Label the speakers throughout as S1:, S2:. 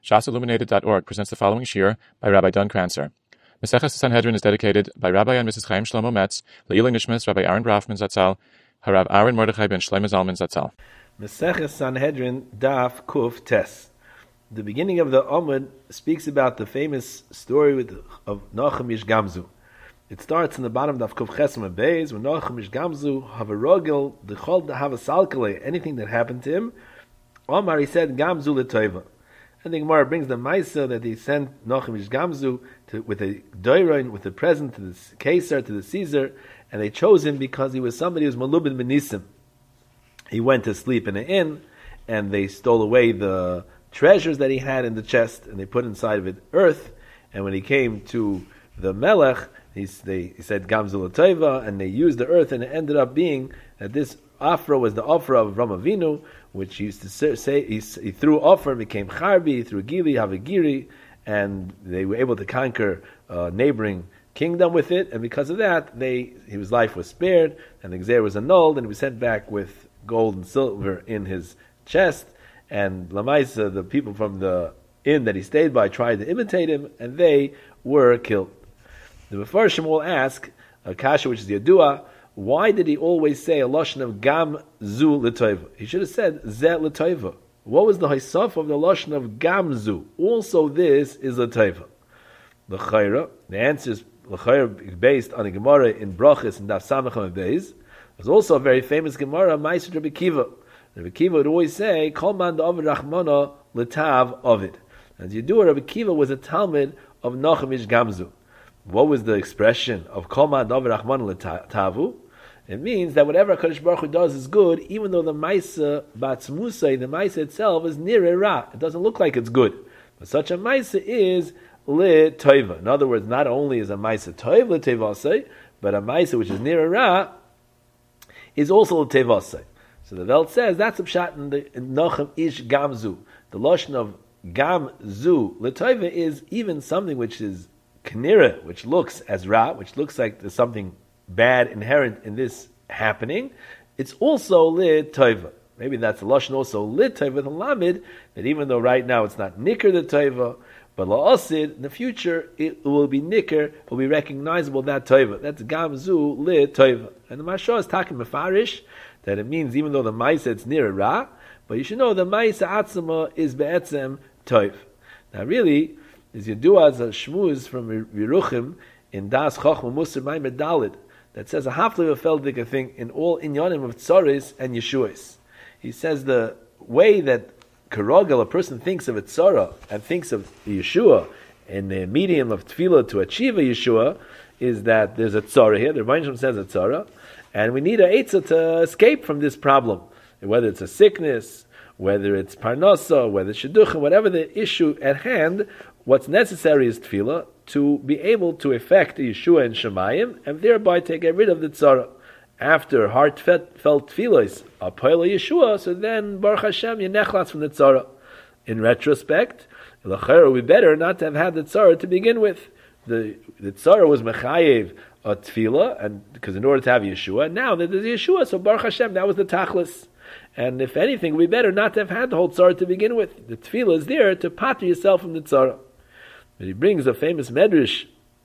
S1: shasilluminated.org presents the following shir by Rabbi Don Kranzer. Maseches Sanhedrin is dedicated by Rabbi and Mrs. Chaim Shlomo Metz, Le'ilui Nishmas, Rabbi Aaron Brafman Zatzal, Harav Aaron Mordechai ben Shlomo Zalman Zatzal.
S2: Maseches Sanhedrin Daf Kuf Tes. The beginning of the Amud speaks about the famous story of Nochem Ish Gamzu. It starts in the bottom of Kuf Chesem Beis when Nochem Ish Gamzu Havarogel Dechol Dehava Salkele, anything that happened to him. Omar, he said Gamzu L'Toiva. And the Gemara brings the Maisa that he sent Nochem Ish Gamzu with a doiron, with a present to the Caesar, to the Caesar, and they chose him because he was somebody who was Malubin Benisim. He went to sleep in an inn, and they stole away the treasures that he had in the chest, and they put inside of it earth. And when he came to the Melech, he said Gamzu L'Toiva, and they used the earth, and it ended up being that this Afra was the Afra of Ram Avinu, which he used to say he threw Afra and became Charbi, he threw Gili, Havagiri, and they were able to conquer a neighboring kingdom with it, and because of that, his life was spared, and the Gzeir was annulled, and he was sent back with gold and silver in his chest, and Lamaisa, the people from the inn that he stayed by, tried to imitate him, and they were killed. The Mefarshim will ask, Kasha, which is Yadua, why did he always say a lashon of Gam Zu L'Toiva? He should have said Zeh L'Toiva. What was the Haisaf of the lashon of Gam Zu? Also this is L'Toiva. The answer is L'Chayra based on a Gemara in Brachis and Daf Samacham Beis. There's also a very famous Gemara, Ma'aseh Rabbi Kiva. Rabbi Kiva would always say, Kol man da'avid Rachmana L'Tav Ovid. As you do, Rabbi Kiva was a Talmud of Nochem Ish Gamzu. What was the expression of Kol man da'avid Rachmana L'Tavu? It means that whatever HaKadosh Baruch Hu does is good, even though the Maisa Batzmusay, the Maisa itself, is nireh ra. It doesn't look like it's good. But such a Maisa is Le Toiva. In other words, not only is a Maisa Toiv Le Tevasei, but a Maisa which is nireh ra is also Le Tevasei. So the Welt says that's a pshat in Nochem Ish Gamzu. The lashon of Gamzu Le Toiva is even something which is knireh, which looks as ra, which looks like there's something bad inherent in this happening. It's also lit toiva. Maybe that's the lashon also lit toiva with a lamid, that even though right now it's not nicker the toiva, but la'asid in the future it will be nicker, it will be recognizable that toiva. That's gamzu lit toiva. And the Mashal is talking mefarish that it means even though the ma'isa it's near ra, but you should know the ma'isa atzma is be'etzem toiv. Now really, as you do as a shmuz from Yeruchim in Das Chochma Musar Maimer Dalit, that says a hafli of feldik thing in all inyanim of tzaris and yeshuas. He says the way that karogel, a person thinks of a tzara and thinks of the Yeshua in the medium of tefillah to achieve a Yeshua is that there's a tzara here. The Rebbeinu says a tzara, and we need a eitzah to escape from this problem. Whether it's a sickness, whether it's parnasa, whether it's shidduchim, whatever the issue at hand, what's necessary is tefillah to be able to effect the Yeshua and Shemayim, and thereby to get rid of the tzara. After heartfelt tefillas, apoel Yeshua, so then Baruch Hashem yenechlas from the tzara. In retrospect, l'chayr would be better not to have had the tzara to begin with. The tzara was mechayev a tefillah, and because in order to have Yeshua, now that there's Yeshua, so Baruch Hashem, that was the tachlis. And if anything, it would be better not to have had the whole tzara to begin with. The tefillah is there to pater yourself from the tzara. But he brings a famous medrash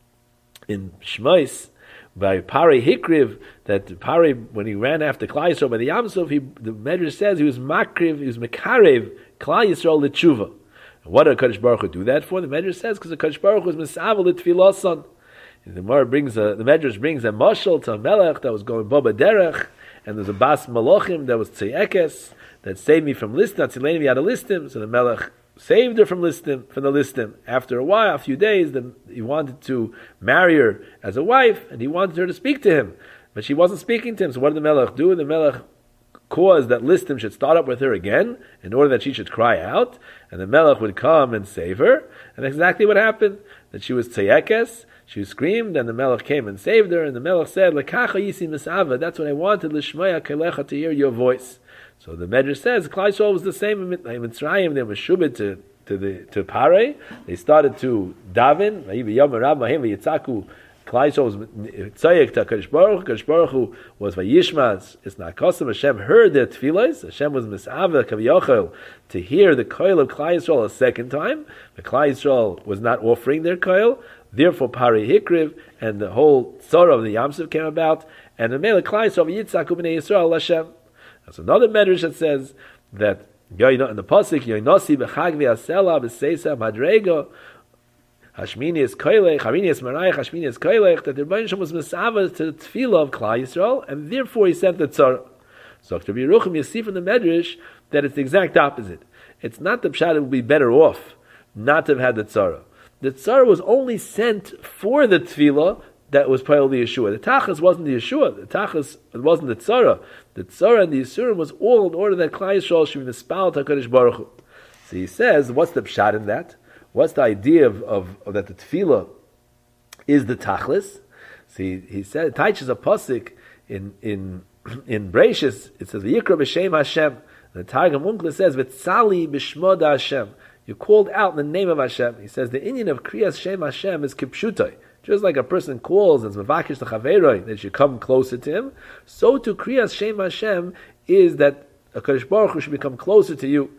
S2: in Shmos by Pari Hikriv, that Pari, when he ran after Klal Yisrael by the Yam Suf, the medrash says he was makriv, he was mekarev Klal Yisrael l'tshuva. And what did HaKadosh Baruch Hu do that for? The medrash says because the HaKadosh Baruch Hu was misavel l'tfilasan. The medrash brings a mashal to a melech that was going baba derech, and there's a bas malachim that was tzayekes that saved me from listim, tzileni me out of listim. So the melech saved her from the listim. After a while, a few days, he wanted to marry her as a wife, and he wanted her to speak to him, but she wasn't speaking to him. So what did the melech do? The melech caused that listim should start up with her again, in order that she should cry out, and the melech would come and save her. And that's exactly what happened. That she was tzayekes, she screamed, and the melech came and saved her. And the melech said, "Lekacha yisi misava." That's what I wanted, l'shmaya kelecha, to hear your voice. So the Medrash says Klal Yisrael was the same in Mitzrayim. They were shubit to Parei. They started to daven. Klal Yisrael was tzayik to HaKadosh Baruch Hu was vayishmas. It's not custom. Hashem heard their tefillos. Hashem was misaveh kaviyachol to hear the koil of Klal Yisrael a second time. The Klal Yisrael was not offering their koil. Therefore, Pari Hikriv and the whole tzara of the Yamsuf came about. And the Melech Klal Yisrael Yitzchak Ubnei Yisrael Hashem. That's another medrash that says that in the pasuk Yoinosi b'chag v'asela b'seisa madrego Hashmini is koilech, Harini is marayich, Hashmini is koilech. That the Rebbeinu Shem was misava to the tefillah of Klal Yisrael, and therefore he sent the tzara. So after Yeruchim, you see from the medrash that it's the exact opposite. It's not the pshat; it would be better off not to have had the tzara. The tzara was only sent for the tefillah that was part of the Yeshua. The tachas wasn't the Yeshua. The tachas wasn't the tzara. The tzara and the Yisurim was all in order that Klal Yisrael should be mispal to HaKadosh Baruch Hu. So he says, what's the pshat in that? What's the idea of that the tefillah is the tachlis? See, he said, it teaches a pasuk in Breishis. It says, "V'yikra b'shem Hashem." The Targum Unkla says, "V'tzali b'shmod Hashem." You called out in the name of Hashem. He says the inyan of kriyas Shem Hashem is kipshutai. Just like a person calls and zmavakish the chaveroi that you come closer to him, so to kriyas Shem Hashem is that HaKadosh Baruch Hu should become closer to you.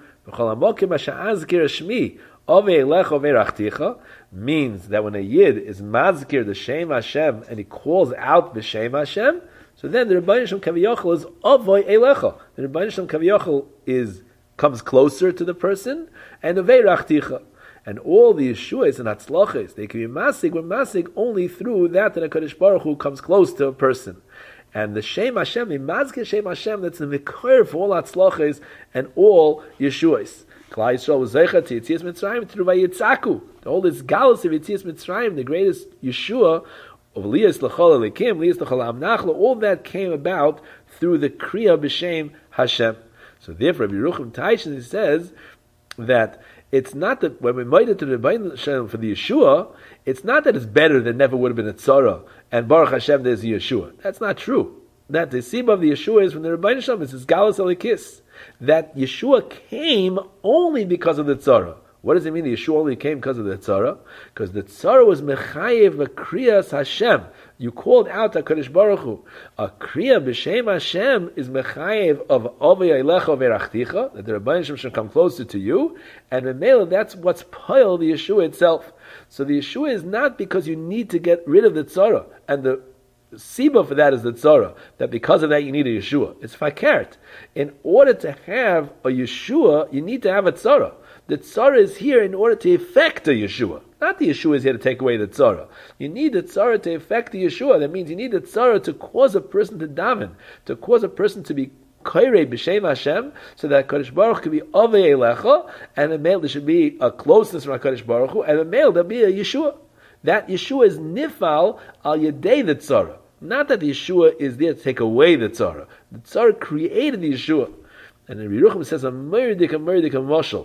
S2: Means that when a yid is mazkir the Shem Hashem and he calls out the Shem Hashem, so then the Rebbeinu Shem Kaviyachol is avoy elecha. The Rebbeinu Shem Kaviyachol comes closer to the person, and avei rachticha. And all the Yeshuas and Hatzlachas, they can be masig only through that HaKadosh Baruch Hu comes close to a person. And the Shem Hashem, the mazkir Shem Hashem, that's the mikor for all Hatzlachas and all Yeshuas. Klal Yisrael was zeicha to Yetzias Mitzrayim through Vayitzaku. All this galus of Yetzias Mitzrayim, the greatest Yeshua of Liyas L'chol Elikim, Liyas L'chol Amnachla, all that came about through the Kriya B'Shem Hashem. So therefore, Rabbi Yerucham Taishin says that it's not that when we made it to the Rebbeinu Shem for the Yeshua, it's not that it's better than never would have been a tzara, and Baruch Hashem there's the Yeshua. That's not true. That the Sibah of the Yeshua is from the Rebbeinu Shem, it's galus Elikis. That Yeshua came only because of the tzara. What does it mean? The Yeshua only came because of the tzara? Because the tzara was mechayev v'kriyas Hashem. You called out HaKadosh Baruch Hu. A kriya b'shem Hashem is mechayev of ovei eilecha v'erachticha, that the Rebbeinu Shem should come closer to you, and Memela, that's what's pile the Yeshua itself. So the Yeshua is not because you need to get rid of the tzara, and the Siba for that is the tzara, that because of that you need a Yeshua. It's fakert. In order to have a Yeshua, you need to have a tzara. The tzara is here in order to effect a Yeshua. Not the Yeshua is here to take away the tzara. You need the tzara to effect the Yeshua. That means you need the tzara to cause a person to daven, to cause a person to be koirei b'shem Hashem, so that HaKadosh Baruch could be avei elecha, and the male there should be a closeness from HaKadosh Baruch Hu, and the male there'll be a Yeshua. That Yeshua is nifal al yedei the tzara. Not that the Yeshua is there to take away the tzara. The tzara created the Yeshua. And the Yerucham says a murdik mashal.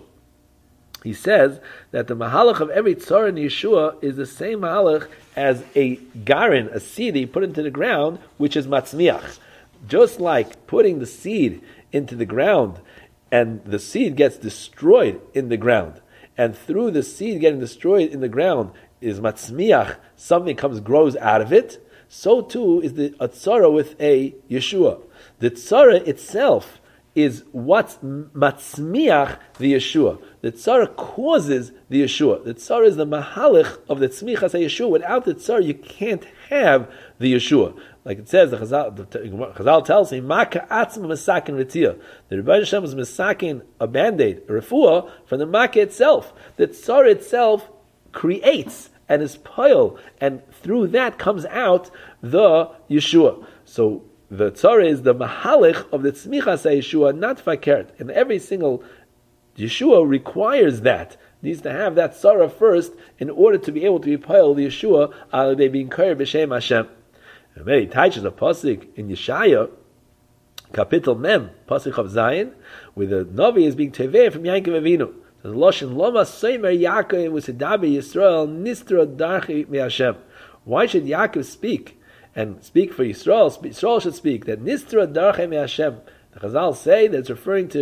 S2: He says that the mahalach of every tzara in Yeshua is the same mahalach as a garin, a seed that you put into the ground, which is matzmiach. Just like putting the seed into the ground, and the seed gets destroyed in the ground, and through the seed getting destroyed in the ground is matzmiach, something grows out of it. So too is the tzara with a Yeshua. The tzara itself is what's matzmiach the Yeshua. The tzara causes the Yeshua. The tzara is the mahalich of the tzmichas Yeshua. Without the tzara, you can't have the Yeshua. Like it says, the Chazal tells me, "Maka atzma mesakin ritia." The Rebbeinu Hashem was mesakin a band-aid, a refuah from the maka itself. The tzara itself creates and is pile, and through that comes out the Yeshua. So the tzara is the mahalich of the tzmichas Yeshua, not fakert. And every single Yeshua requires that. Needs to have that tzara first in order to be able to be pile the Yeshua, they being koyer b'shem Hashem. And he teaches a pasuk in Yeshaya, Kapitel Mem, pasuk of Zion, where the Navi is being teveh from Yaakov Avinu. Loshin Loma Seimer Yaakov was Hidabe Yisrael Nistra Darchi Hashem. Why should Yaakov speak and speak for Yisrael? Yisrael should speak that Nistra Darchi Hashem. The Chazal say that it's referring to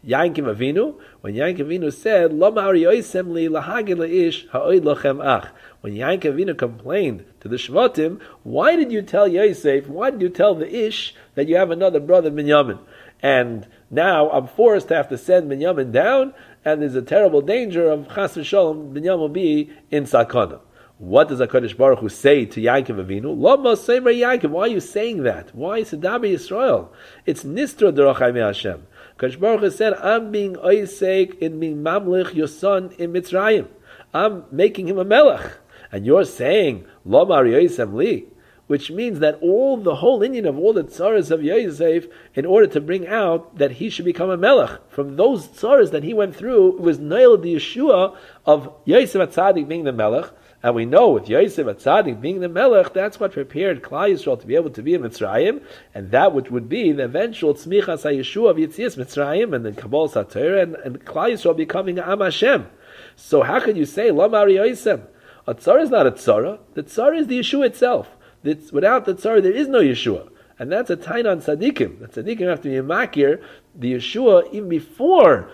S2: Yaakov Avinu, when Yaakov Avinu said, Lo ma'ari yoisem li lahagid le'ish ha'oid lochem ach. When Yaakov Avinu complained to the Shvatim, why did you tell Yosef, why did you tell the Ish that you have another brother Binyamin? And now I'm forced to have to send Binyamin down, and there's a terrible danger of Chas v'Sholom, Binyamin will be in Sakana. What does HaKadosh Baruch Hu say to Yaakov Avinu? Lama Seimra Yaakov, why are you saying that? Why is Sedabi Yisrael? It's Nistra D'Rachai Hashem. HaKadosh Baruch Hu said, I'm being Oisek in being Mamlich, your son in Mitzrayim. I'm making him a Melech. And you're saying, Lama Yosem Li, which means that the whole Indian of all the tzaras of Yosef, in order to bring out that he should become a melech, from those tzaras that he went through, it was nailed the Yeshua of Yosef HaTzadik being the melech, and we know with Yosef HaTzadik being the melech, that's what prepared Klal Yisrael to be able to be in Mitzrayim, and that which would be the eventual tzmichas HaYeshua of Yitzias Mitzrayim, and then Kabbalah Satorah, and Klal Yisrael becoming Am Hashem. So how could you say, Lo Mari Yosem? A tzara is not a tzara, the tzara is the Yeshua itself. Without the tzara, there is no Yeshua. And that's a tain on tzaddikim. The tzaddikim have to be makir the Yeshua even before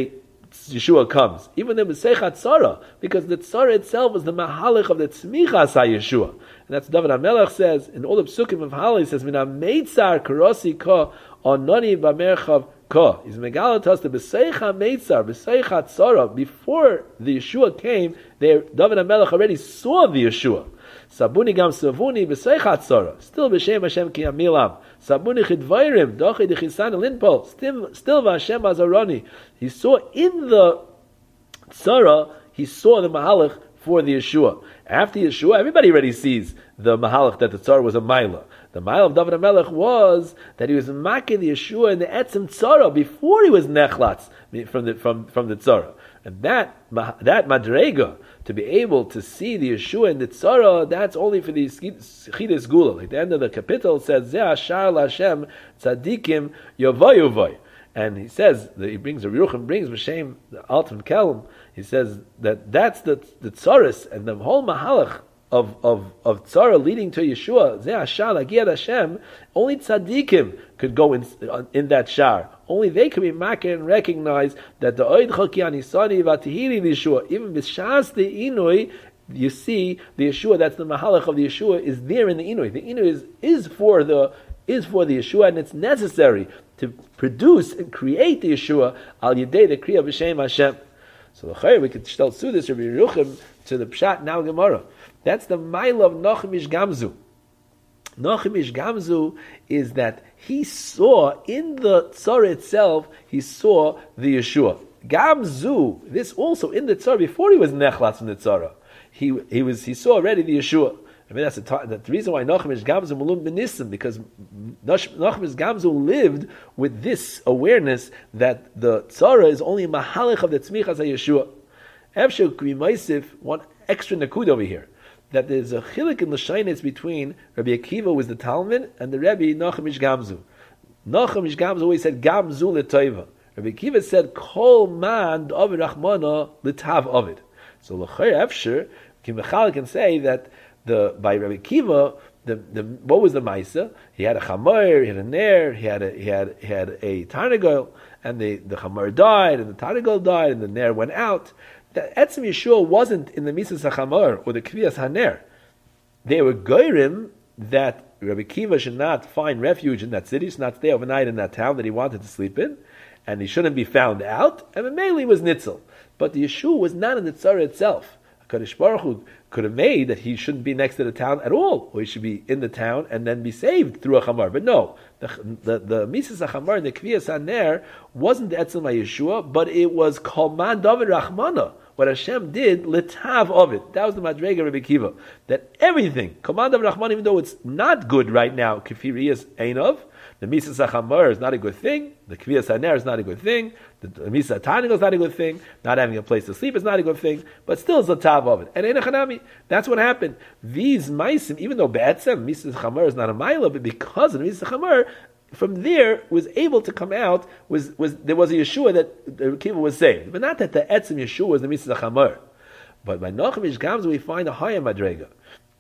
S2: Yeshua comes. Even the Mesechat tzara, because the tzara itself is the mahalach of the tzmichas ha-Yeshua. And that's David HaMelech says, in all the psukim of Hallel, he says, Mina meitzar karosi ka ononi b'merchav ka. He's megalatas the b'seicha meitzar, b'seicha tzara. Before the Yeshua came, David HaMelech already saw the Yeshua. Sabuni gam savuni b'seichat tzara. Still b'shem Hashem ki amilam. Sabuni chidvayrim dochi dechisan linpol. Still v'Hashem azaroni. He saw in the tzara, he saw the mahalach for the Yeshua. After Yeshua, everybody already sees the mahalach that the tzara was a maila. The maila of David HaMelech was that he was making the Yeshua in the etzem tzara before he was nechlatz from the tzara. And that madrega, to be able to see the Yeshua in the tzara, that's only for the Chidus Gula. Like the end of the capital it says, Zeh Ashar L'Hashem Tzadikim Yovoy. And he says, that he brings, the Yerucham brings B'Shem, the Alton Kelm, he says that that's the tzaris, and the whole mahalach of tzara leading to Yeshua, Zeh Ashar L'Giyad Hashem, only tzadikim could go in that shar. Only they can be makir and recognize that the oid choki anisani vatihiri Yeshua, even b'shas the inui, you see the Yeshua, that's the mahalach of the Yeshua, is there in the inui. The inui is for the Yeshua, and it's necessary to produce and create the Yeshua al yedei the kriya b'shem Hashem. So the chayr, we could still sue this Rabbi Yeruchim to the pshat now Gemara. That's the mile of Nachum Ish Gamzu. Nachum Ish Gamzu is that he saw in the tzara itself, he saw the Yeshua. Gamzu, this also in the tzara, before he was nechlatz in the tzara, he saw already the Yeshua. I mean, that's the reason why Nachum Ish Gamzu mulum b'nisim, because Nachum Ish Gamzu lived with this awareness that the tzara is only a mahalach of the tzmichas ha-Yeshua. Efshel k'vi maisif, one extra nakud over here, that there's a chilik in l'shaynes between Rabbi Akiva, who was the Talmud, and the Rebbe Nachum Ish Gamzu. Nachum Ish Gamzu always said Gamzu l'toiva. Rabbi Akiva said Kol man d'ovid rachmana l'tav ovid. So l'chay efsher Kimachal can say that by Rabbi Akiva, what was the Maisa? He had a chamor, he had a ner, he had a tarnagol, and the chamor died, and the tarnagol died, and the ner went out. That Etzem Yeshua wasn't in the Misas HaChamor or the Kviyas HaNer. They were goyrim that Rabbi Akiva should not find refuge in that city, should not stay overnight in that town that he wanted to sleep in, and he shouldn't be found out, and Mameli was Nitzel. But the Yeshua was not in the Tzara itself. HaKadosh Baruch Hu could have made that he shouldn't be next to the town at all, or he should be in the town and then be saved through a chamar. But no, the Misas HaChamar and the Kviyas HaNer wasn't the Etzem HaYeshua, but it was Kol Man David Rachmana. What Hashem did, litav of it. That was the Madrega Rabbi Akiva. That everything, Kol Man David Rachmana, even though it's not good right now, Kefiriyas Einov, the Misas HaChamar is not a good thing, the Kviyas HaNer is not a good thing, the Misas HaTanigol is not a good thing, not having a place to sleep is not a good thing, but still it's a tav of it. And Einachanami, that's what happened. These Maisim, even though Be'etzem, Misas HaChamar is not a Maila, but because of the Misas HaChamar, from there was able to come out, there was a Yeshua that Akiva was saved. But not that the Etzem Yeshua was the Misas HaChamar. But by Nachum Ish Gamzu we find a higher Madrega.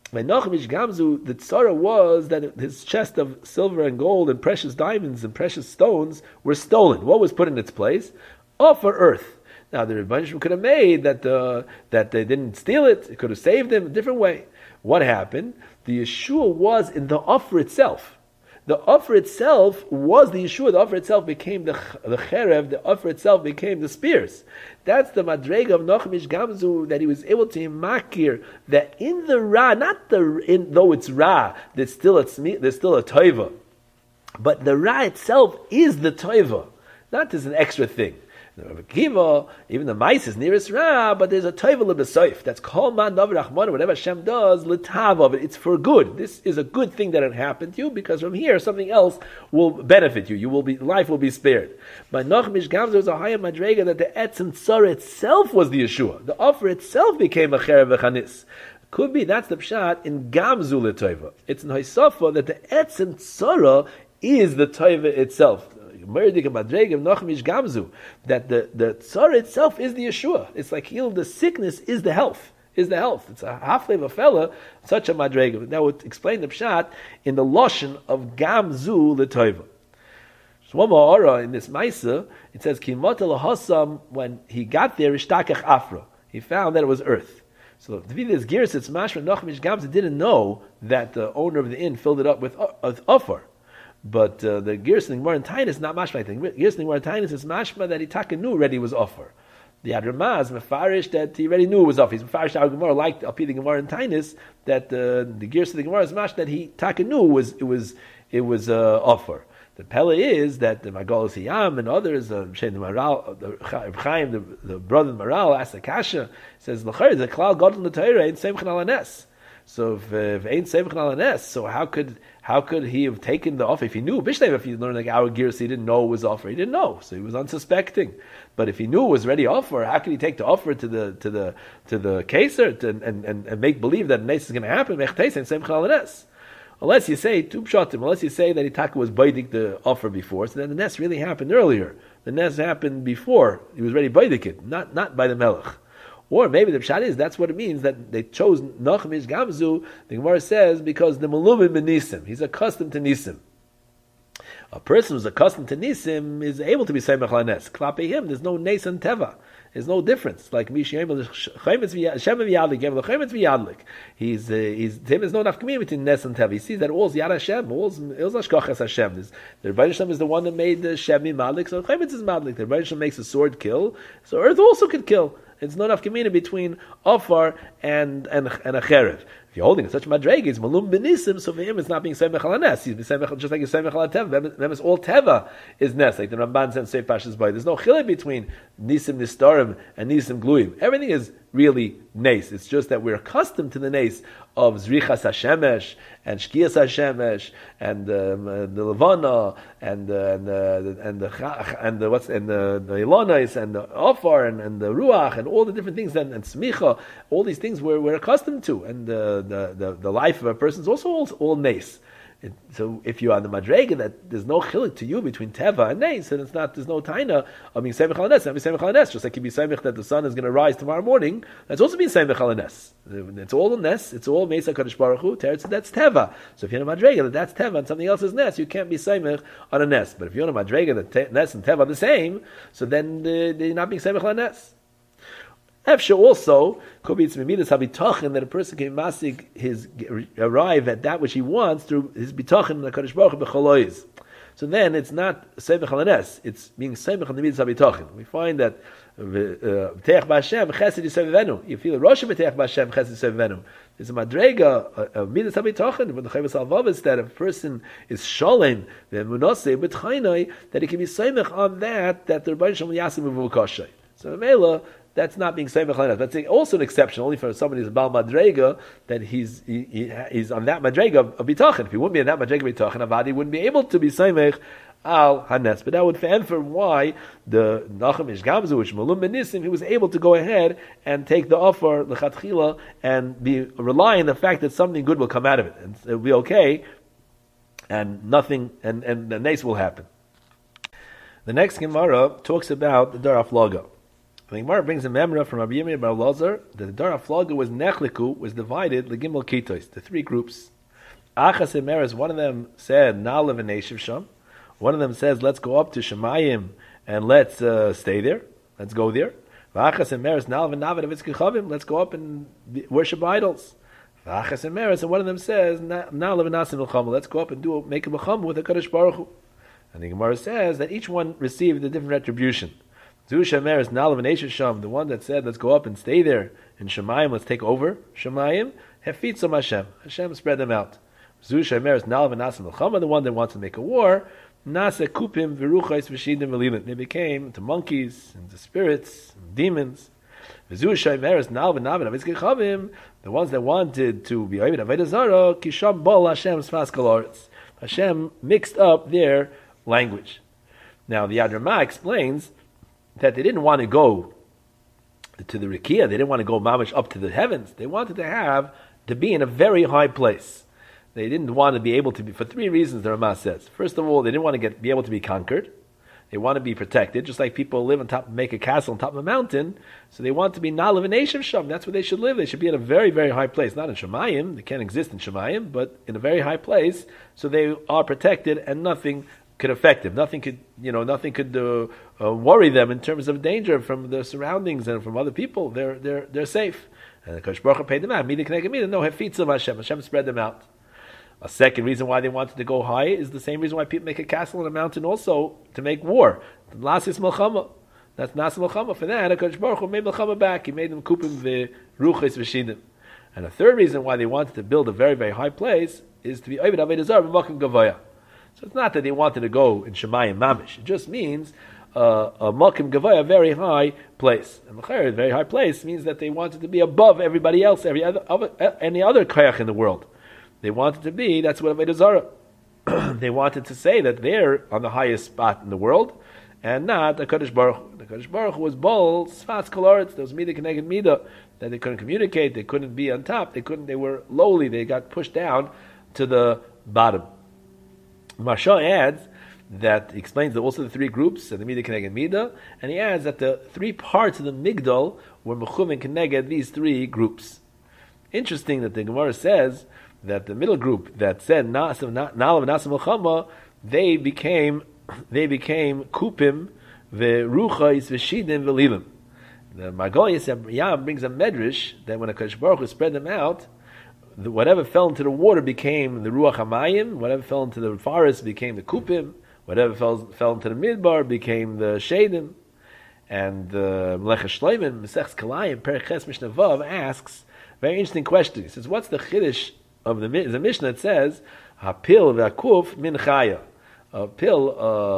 S2: By Nachum Ish Gamzu, the tzara was that his chest of silver and gold and precious diamonds and precious stones were stolen. What was put in its place? Offer earth. Now the Rebbeinu could have made that they didn't steal it. It could have saved him a different way. What happened? The Yeshua was in the offer itself. The offer itself was the Yeshua. The offer itself became the cherev. The offer itself became the spears. That's the madrega of Nachum Ish Gamzu, that he was able to makir that in the ra, though it's ra, there's still a toiva, but the ra itself is the toiva, not as an extra thing. Kiva, even the mice is nearest ra, but there's a toiva l'besoif. That's called man davar rachmana. Whatever Hashem does, l'tav of it, it's for good. This is a good thing that it happened to you, because from here something else will benefit you. Life will be spared. But Nachum Ish Gamzu was a higher madrega that the etz and tzara itself was the Yeshua. The offer itself became a cherev v'chanis. Could be that's the pshat in Gamzu l'toiva. It's in Haisafa that the etz and tzara is the toiva itself. That the tzara itself is the Yeshua. It's like the sickness is the health. It's a half of a fella, such a madrega. That would explain the pshat in the loshen of Gamzu l'toiva. Shlomo Ora in this Maisa, it says Kimot lahasam, when he got there, ishtakach afra. He found that it was earth. So to be this gears, it's mashma Nachum Ish Gamzu didn't know that the owner of the inn filled it up with offer. But the Gerson Gemara in Tainus is not mashma. I think Gerson Gemara in Tainus is mashma that he knew already was offer. The Ad Ramaz mefarish that he already knew it was offer. He's mefarish our Gemara like Alpi the Gemara in Tainus that the Gerson Gemara is mashma that he knew it was offer. The Pella is that the Magolos Yam and others, Shem the Maral, the Chaim, the brother Maral, Asakasha says l'chayr the klal godel the Torah ain't semchan alanes. So if ain't semchan alanes, so how could he have taken the offer if he knew? Bishlev, if he learned like our gears, he didn't know it was offer. He didn't know, so he was unsuspecting. But if he knew it was ready offer, how could he take the offer to the keser and make believe that nes is going to happen? Unless you say two pshatim, unless you say that Itaka was baidik the offer before, so then the nes really happened earlier. The nes happened before he was ready baidik it, not by the melech. Or maybe the pshat is that's what it means that they chose Nachum Ish Gamzu. The Gemara says because the malumim b'nisim, he's accustomed to nisim. A person who's accustomed to nisim is able to be seimach lanes. Klape him, there's no nes and teva. There's no difference. Like Mishayim Hashem v'yadlik, Yem l'chaymetz v'yadlik. He's him is no nafkamim between nes and teva. He sees that all's yad Hashem, all's hashkachas Hashem. The Rebbeinu Shem is the one that made the Shem madlik, so chaymetz is madlik. The Rebbeinu Shem makes a sword kill, so earth also could kill. It's not enough community between Ofar and a Cherev. If you're holding such madrega, it's malum benisim, so for him it's not being semech al nes. He's semech just like he's semech al teva. Them is all teva is nes. Like the Ramban says, Seif Pashas Bay. There's no chilek between nisim nistarim and nisim gluim. Everything is really nes. It's just that we're accustomed to the nes of zrichas hashemesh and shkias hashemesh and the levana and the ilonais and the ofar and the ruach and all the different things and smicha. All these things we're accustomed to, and the life of a person is also all nes. So if you are the madrega that there's no chilik to you between teva and nes, and there's no taina of being semech al nes, and semech al nes, just like you be semech that the sun is going to rise tomorrow morning, that's also being semech al nes. It's all nes, it's all mesa kadosh baruch hu, that's teva. So if you're a madrega that's teva and something else is nes, you can't be semech on a nes. But if you're a madrega that nes and teva are the same, so then they're not being semech al nes. Efsha also could be it's mimidas habitachin that a person can masig arrive at that which he wants through his bitachin in the Kadosh Baruch Hu b'cholois. So then it's not semech alanes; it's being semech on the midas habitachin. We find that v'teach b'Hashem chesed yisevenu. You feel Rosh v'teach b'Hashem chesed yisevenu. There's a madrega of midas habitachin when the Chavis Alvav is that a person is shalem v'emunasei b'tchainai that he can be semech on that the Rebbeinu Shalom yasim v'vukashay. So Mela. That's not being semech lanas. That's also an exception, only for somebody who's bal madrega, that he's on that madrega of bitachon. If he wouldn't be on that madrega of bitachon, Avadi wouldn't be able to be semech al hanes. But that would answer why the Nachum Ish Gamzu, which malum benisim, he was able to go ahead and take the offer lechatchila and rely on the fact that something good will come out of it, and it'll be okay, and nothing, and the nes will happen. The next Gemara talks about the Dar Aflaga. The Gemara brings a memra from Rabbi Yirmiyah bar Elazar that the Dar HaFlaga was nechliku, was divided legimel kitos, the three groups. Achas and Meres, one of them said na'alev and neshiv sham. One of them says let's go up to Shemayim and let's stay there. Let's go there. Achas and Meres na'alev and navid avitzki chavim. Let's go up and worship idols. Achas and Meres, and one of them says na'alev and nasim l'chama. Let's go up and make a b'chama with a Kadosh Baruch Hu. And the Gemara says that each one received a different retribution. Zusha Meres na'alev and neshiv sham. The one that said let's go up and stay there in Shemayim, let's take over Shemayim. Hefitzom Hashem. Hashem spread them out. Zusha Meres na'alev and nasim l'chama. The one that wants to make a war. Nasa kupim v'ruchais v'shidim v'lilin. They became to monkeys and to spirits and demons. V'zusha Meres na'alev and navid avitzki chavim. The ones that wanted to be Ovid Avodah Zarah, Kisham Bol Hashem's Faskaloritz. Hashem mixed up their language. Now the Yad Ramah explains that they didn't want to go to the Rikiah, they didn't want to go mamish up to the heavens. They wanted to be in a very high place. They didn't want to be able to be, for three reasons the Ramah says. First of all, they didn't want to be able to be conquered. They want to be protected, just like people live on top, make a castle on top of a mountain. So they want to be na'alev and neshiv sham. That's where they should live. They should be in a very, very high place. Not in Shemayim. They can't exist in Shemayim, but in a very high place. So they are protected, and nothing could affect them. Nothing could worry them in terms of danger from the surroundings and from other people. They're safe. And the Kosh Baruch Hu paid them out. Mida k'neged mida. No, hefitzim Hashem. Hashem spread them out. A second reason why they wanted to go high is the same reason why people make a castle on a mountain also, to make war. Lasis Melchama. That's Nas Melchama. For that, HaKadosh Baruch Hu made Melchama back. He made them kupim v'ruches v'shidim. And a third reason why they wanted to build a very, very high place is to be Ovid Avodah Zarah b'makom gavaya. So it's not that they wanted to go in Shemayim Mamish. It just means a makom gavaya, a very high place. And a very high place means that they wanted to be above everybody else, any other koyach in the world. They wanted to be, that's what Avodah Zarah. They wanted to say that they're on the highest spot in the world, and not the Kadosh Baruch Hu. The Kadosh Baruch Hu was bol, sfas koloritz, there was mida k'neged mida, that they couldn't communicate, they couldn't be on top, they were lowly, they got pushed down to the bottom. Marsha adds that he explains that also the three groups, the mida k'neged mida, and he adds that the three parts of the migdal were mechuven k'neged these three groups. Interesting that the Gemara says that the middle group that said na'alev nasim l'chama, they became kupim v'ruchais v'shidim v'lilim. The Margolius Yam brings a medrash that when a Kadosh Baruch Hu spread them out, whatever fell into the water became the ruach hamayim, whatever fell into the forest became the kupim, whatever fell into the midbar became the shadim. And the Melech Shloimeh Mesech Kalayim Perek Ches Mishnah Vav asks a very interesting question. He says, what's the chiddush of the Mishnah? It says, "Hapil v'akuf min chaya." A pill,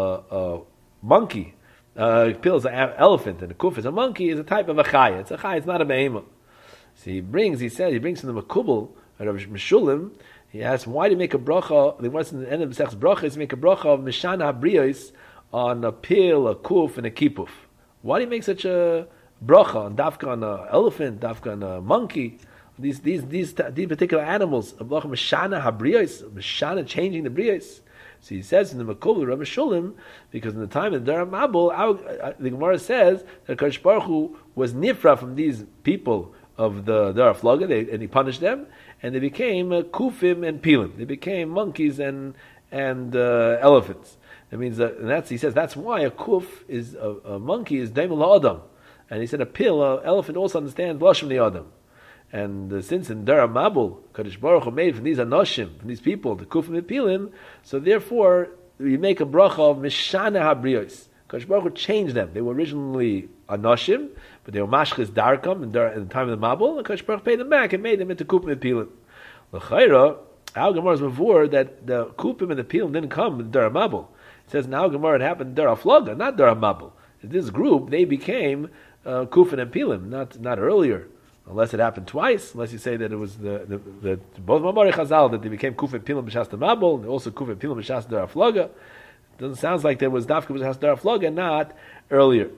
S2: a monkey. A pill is an elephant, and a kuf is a monkey. Is a type of a chaya. It's a chaya. It's not a behemoth. So he brings from the Makubal, Rav Meshulim. He asks, why do you make a bracha? The words in the end of the Sech's bracha is make a bracha of Mishana Habriyos on a pill, a kuf, and a kipuf. Why do you make such a bracha on dafka on an elephant, dafka on a monkey? These particular animals, a bracha Mishana Habriyos, Mishana changing the briyos. So he says in the Makubal, Rav Meshulim, because in the time of the Dar Mabul, the Gemara says that Kadosh Baruch Hu was nifra from these people of the Dar Flaga, and he punished them, and they became kufim and pilim. They became monkeys and elephants. That means he says that's why a kuf is a monkey is daimul adam, and he said a pil, an elephant also understands lashon the adam. And since in Dar Mabul, Kadosh Baruch Hu made from these anoshim, from these people, the kufim and pilim, so therefore we make a bracha of mishana habriyos. Kadosh Baruch Hu changed them. They were originally anoshim, but they were mashchis darkam in the time of the Mabul, and Kadosh Baruch Hu paid them back and made them into kufim and pilim. L'chayra, our Gemara is before that the kufim and the pilim didn't come in Dar Mabul. It says now Gemara it happened in Dar Flaga, not Dar Mabul. This group they became kufim and pilim, not earlier. Unless it happened twice, unless you say that it was the both Mamari Chazal that they became Kuf and Pilim b'shas Mabul, and also Kuf and Pilim b'shas Dar Flaga. It doesn't sound like there was Dafka b'shas Dar Flaga, not earlier.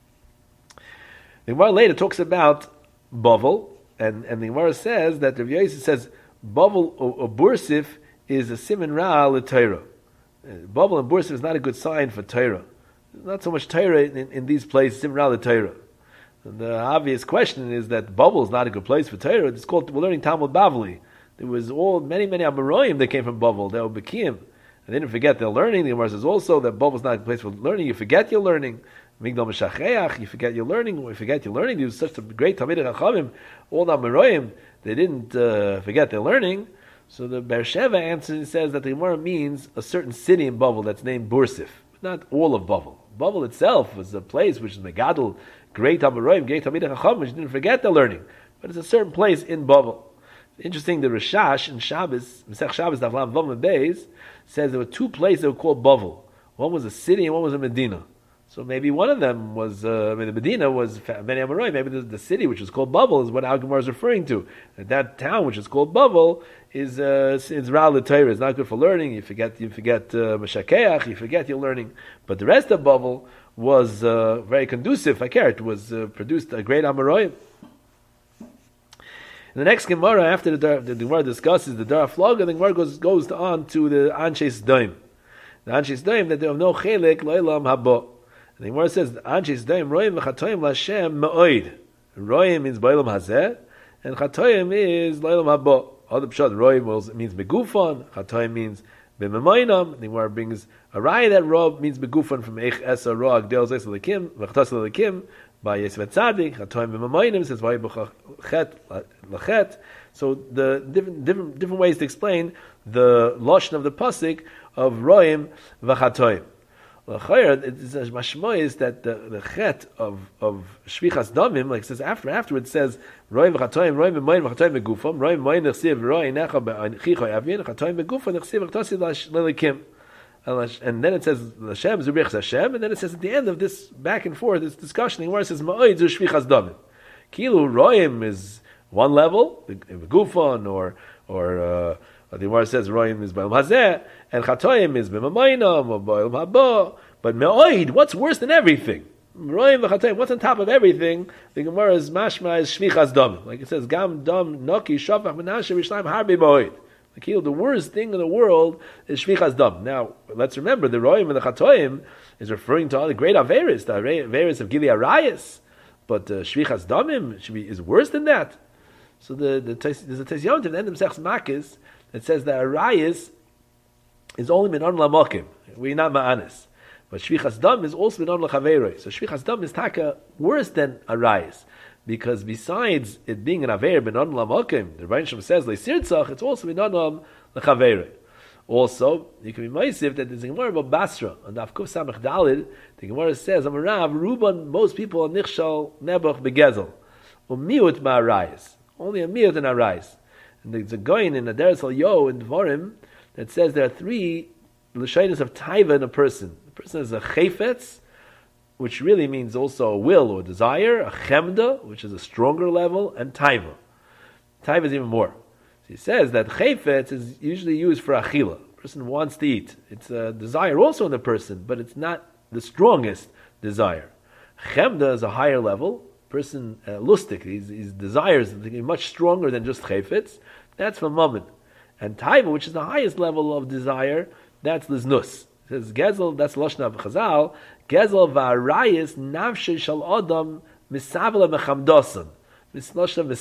S2: The Gemara later talks about Bavel, and the Gemara says that the Rav Yosef says Bavel or Bursif is a siman ra l'Torah. Bavel and Bursif is not a good sign for Torah. Not so much Torah in these places, siman ra l'Torah. And the obvious question is that Bavel is not a good place for Torah. It's called, we're learning Talmud Bavli. There was many Amoraim that came from Bavel. They were Bekim. And they didn't forget their learning. The Gemara says also that Bavel is not a place for learning. You forget your learning. Migdal Meshacheach, you forget your learning. When you forget your learning, there was such a great Talmidei Chachamim. All the Amoraim, they didn't forget their learning. So the Be'er Sheva answers and says that the Gemara means a certain city in Bavel that's named Bursif. Not all of Bavel. Bavel itself was a place which is Megadol, great Amoraim, great Talmidei Chachamim, which didn't forget their learning. But it's a certain place in Bavel. Interesting, the Rashash in Shabbos, Masech Shabbos, Davlam Vam and Beis, says there were two places that were called Bavel. One was a city and one was a Medina. So maybe one of them was, the Medina was Bnei Amoraim. Maybe the city which is called Bavel is what Al Gemara is referring to. And that town which is called Bavel is Ra L'Torah. It's not good for learning. You forget Meshakeach, you forget your learning. But the rest of Bavel was very conducive. It was produced a great Amoraim. In the next Gemara, after the Gemara discusses the Dar Flaga, the Gemara goes on to the Anshes Daim. The Anshes Daim, that they have no Chelek Lo'ilam Haba. And the Gemara says, Anshes Daim, Roim v'chatoim l'Hashem ma'oid. Roim means Ba'ilam Hazeh, and Chatoim is Lo'ilam Haba. Other Pshat, Roim means Begufon, Chatoim means B'memainam. The Gemara brings a raya that Rob means Begufon from Eich Esa Roag Del Zes L'Kim, V'chatas L'Kim, by Yisvet Tzadik, Chatoim B'memainim, says V'chet Lachet. So the different ways to explain the lashon of the pasuk of Roim v'Chatoim. Mashma is that the chet of shvichas damim, like it says afterwards, says Roim v'Chatoim, Roim v'Mayim v'Chatoim v'Gufam, Roim v'Mayim nechsiv Roim necha b'Chicho Avin, Chatoim v'Gufam nechsiv v'Chtasi l'Elikim. And then it says Hashem Zurich Hashem, and then it says at the end of this back and forth, this discussion, where it says Ma'oid Zu Shvichas Damim. Kilu Roim is one level, Gufon, or the Gemara says Roim is Ba'il Hazeh, and Chatoim is B'Mamayinam, or Ba'il Haba. But Me'oid, what's worse than everything? Roim v'Chatoim, what's on top of everything? The Gemara is Mashma is Shvichas Damim. Like it says, Gam Dam Noki Shafach Menashe V'Shleim Harbi Ma'oid. The worst thing in the world is Shvichas Dam. Now, let's remember, the Roim and the Chatoim is referring to all the great Averis, the Averis of Gili Arayas. But Shvichas Damim is worse than that. So there's a Tezyon at the end of Mesechus Makis that says that Arayas is only Minon Lamokim. We're not Ma'anis. But Shvichas Dam is also Minon Lachaveroi. So Shvichas Dam is Taka worse than Arayas. Because besides it being an Aver Minon Lamokim, the Rebbeinu Shem says Leisirtzach, it's also Minon Lachaveroi. Also, you can be Meisiv that there's a Gemara about Basra, and Avkuf Samach Dalid, the Gemara says, Amarav, Ruban, most people are Nichshal Nebuch Begezel, or Miut Ma'arayas. Only a Miut in Arayas. And there's a Goyin in Adaris Al Yo in Dvorim that says there are three L'shainas of Taiva in a person. The person is a Chayfetz, which really means also a will or desire, a Chemda, which is a stronger level, and Taiva. Taiva is even more. He says that chayfetz is usually used for achila. A person wants to eat. It's a desire also in the person, but it's not the strongest desire. Chemda is a higher level. Person lustig, his desires are much stronger than just chayfetz. That's for moment. And taiva, which is the highest level of desire, that's liznus. It says gezel, that's lashon of Chazal. Gezel va'arayis nafshe shal adam misavela mechamdosan. That's a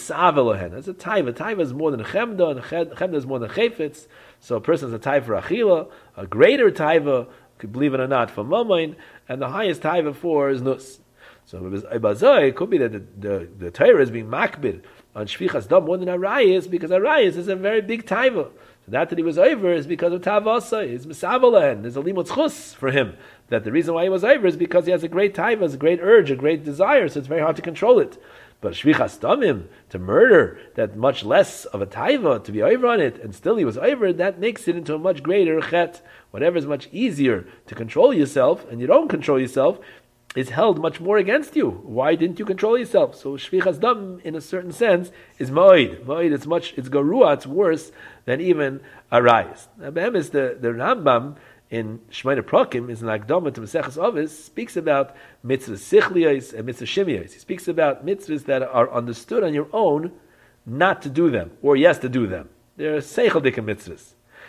S2: taiva. Taiva is more than a chemda, and chemda is more than chayfetz. So a person is a taiva for achila, a greater taiva, could believe it or not, for mamain, and the highest taiva for is nus. So it could be that the Torah is being makbid on shvichas dam more than arayis, because arayis is a very big taiva. So that he was over is because of tavasa, is misavalahen. There's a limut chus for him. That the reason why he was over is because he has a great taiva, a great urge, a great desire, so it's very hard to control it. But shvichas damim, to murder, that much less of a taiva, to be over on it, and still he was over, that makes it into a much greater chet. Whatever is much easier to control yourself, and you don't control yourself, is held much more against you. Why didn't you control yourself? So shvichas dam, in a certain sense, is ma'oid. Ma'oid, it's garua, it's worse than even arayis. Now, is the Rambam in Shemona Prakim is an Akdama to Maseches Avos, speaks about mitzvahs sichliyos and mitzvahs shimiyos. He speaks about mitzvahs that are understood on your own, not to do them, or yes to do them. They're seichel dikem mitzvahs.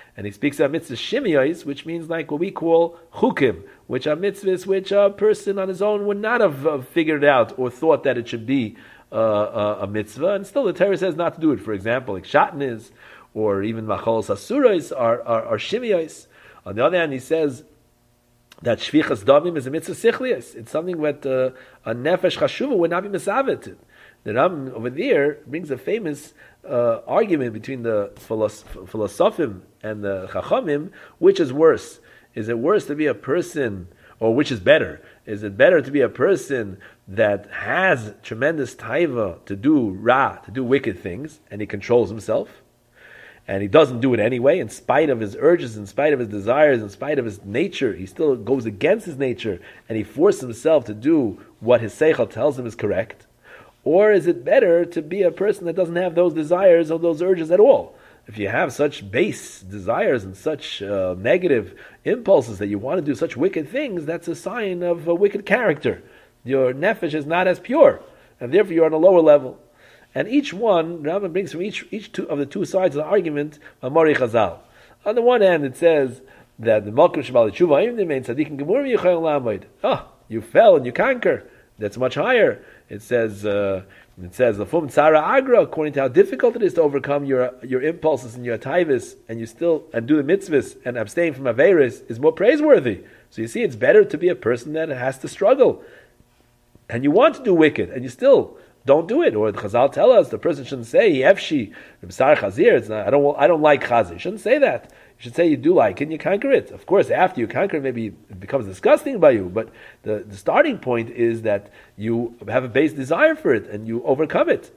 S2: And he speaks of mitzvahs shimiyos, which means like what we call chukim, which are mitzvahs which a person on his own would not have figured out or thought that it should be a mitzvah, and still the Torah says not to do it. For example, like shatnez, or even macholos asuros are shimiyos. On the other hand, he says that shvichas damim is a mitzvah sichlius. It's something that a nefesh chashuva would not be misavet. The Ram over there brings a famous argument between the philosophim and the chachamim. Which is worse? Is it worse to be a person, or which is better? Is it better to be a person that has tremendous taiva to do ra, to do wicked things, and he controls himself, and he doesn't do it anyway, in spite of his urges, in spite of his desires, in spite of his nature, he still goes against his nature, and he forces himself to do what his seichel tells him is correct? Or is it better to be a person that doesn't have those desires or those urges at all? If you have such base desires and such negative impulses that you want to do such wicked things, that's a sign of a wicked character. Your nefesh is not as pure, and therefore you're on a lower level. And each one, Rambam brings from each two of the two sides of the argument, Amori Chazal. On the one hand, it says that the Malkum Shabbat Tshuva Imdim Tzadikim Gemurim Yichayil Lamoid. You fell and you conquer. That's much higher. It says Lafum Tzara Agra, according to how difficult it is to overcome your impulses and your taivis, and do the mitzvahs and abstain from averis, is more praiseworthy. So you see, it's better to be a person that has to struggle, and you want to do wicked, and you still don't do it. Or the Chazal tell us the person shouldn't say Yefshi B'sar Chazir. It's not, I don't like Chazir. You shouldn't say that. You should say you do like it and you conquer it. Of course, after you conquer it, maybe it becomes disgusting by you. But the starting point is that you have a base desire for it and you overcome it.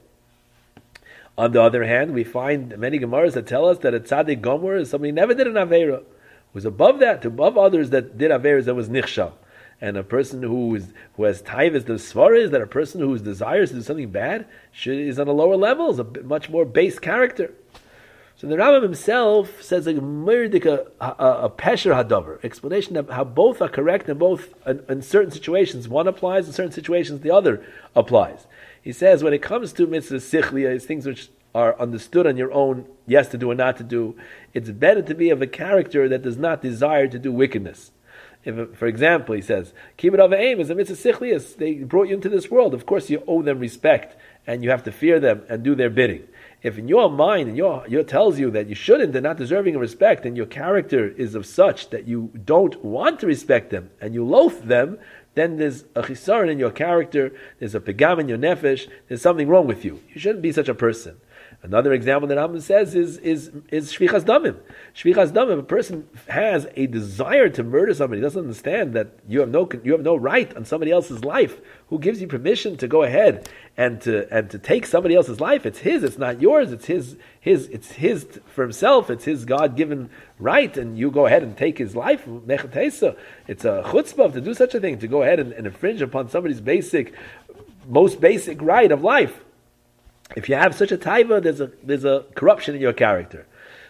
S2: On the other hand, we find many Gemaras that tell us that a tzaddik gomer is somebody who never did an avera, was above that, above others that did averas, that was nichshal. And a person who has taivas, the svara is that a person whose desires to do something bad is on a lower level, is a much more base character. So the Rambam himself says a pesher hadavar, explanation of how both are correct and both in certain situations. One applies in certain situations, the other applies. He says when it comes to mitzvah sichliya, things which are understood on your own, yes to do or not to do, it's better to be of a character that does not desire to do wickedness. If, for example, he says, Kibbut Avayim is a mitzvah sichlius. They brought you into this world. Of course, you owe them respect, and you have to fear them and do their bidding. If in your mind, and your tells you that you shouldn't, they're not deserving of respect, and your character is of such that you don't want to respect them, and you loathe them, then there's a chisaron in your character, there's a pegam in your nefesh, there's something wrong with you. You shouldn't be such a person. Another example that Rambam says is shvichas damim. Shvichas damim, a person has a desire to murder somebody, doesn't understand that you have no right on somebody else's life. Who gives you permission to go ahead and to take somebody else's life? It's his, it's not yours. It's his for himself. It's his God-given right, and you go ahead and take his life. It's a chutzpah to do such a thing, to go ahead and infringe upon somebody's most basic right of life. If you have such a taiva, there's a corruption in your character.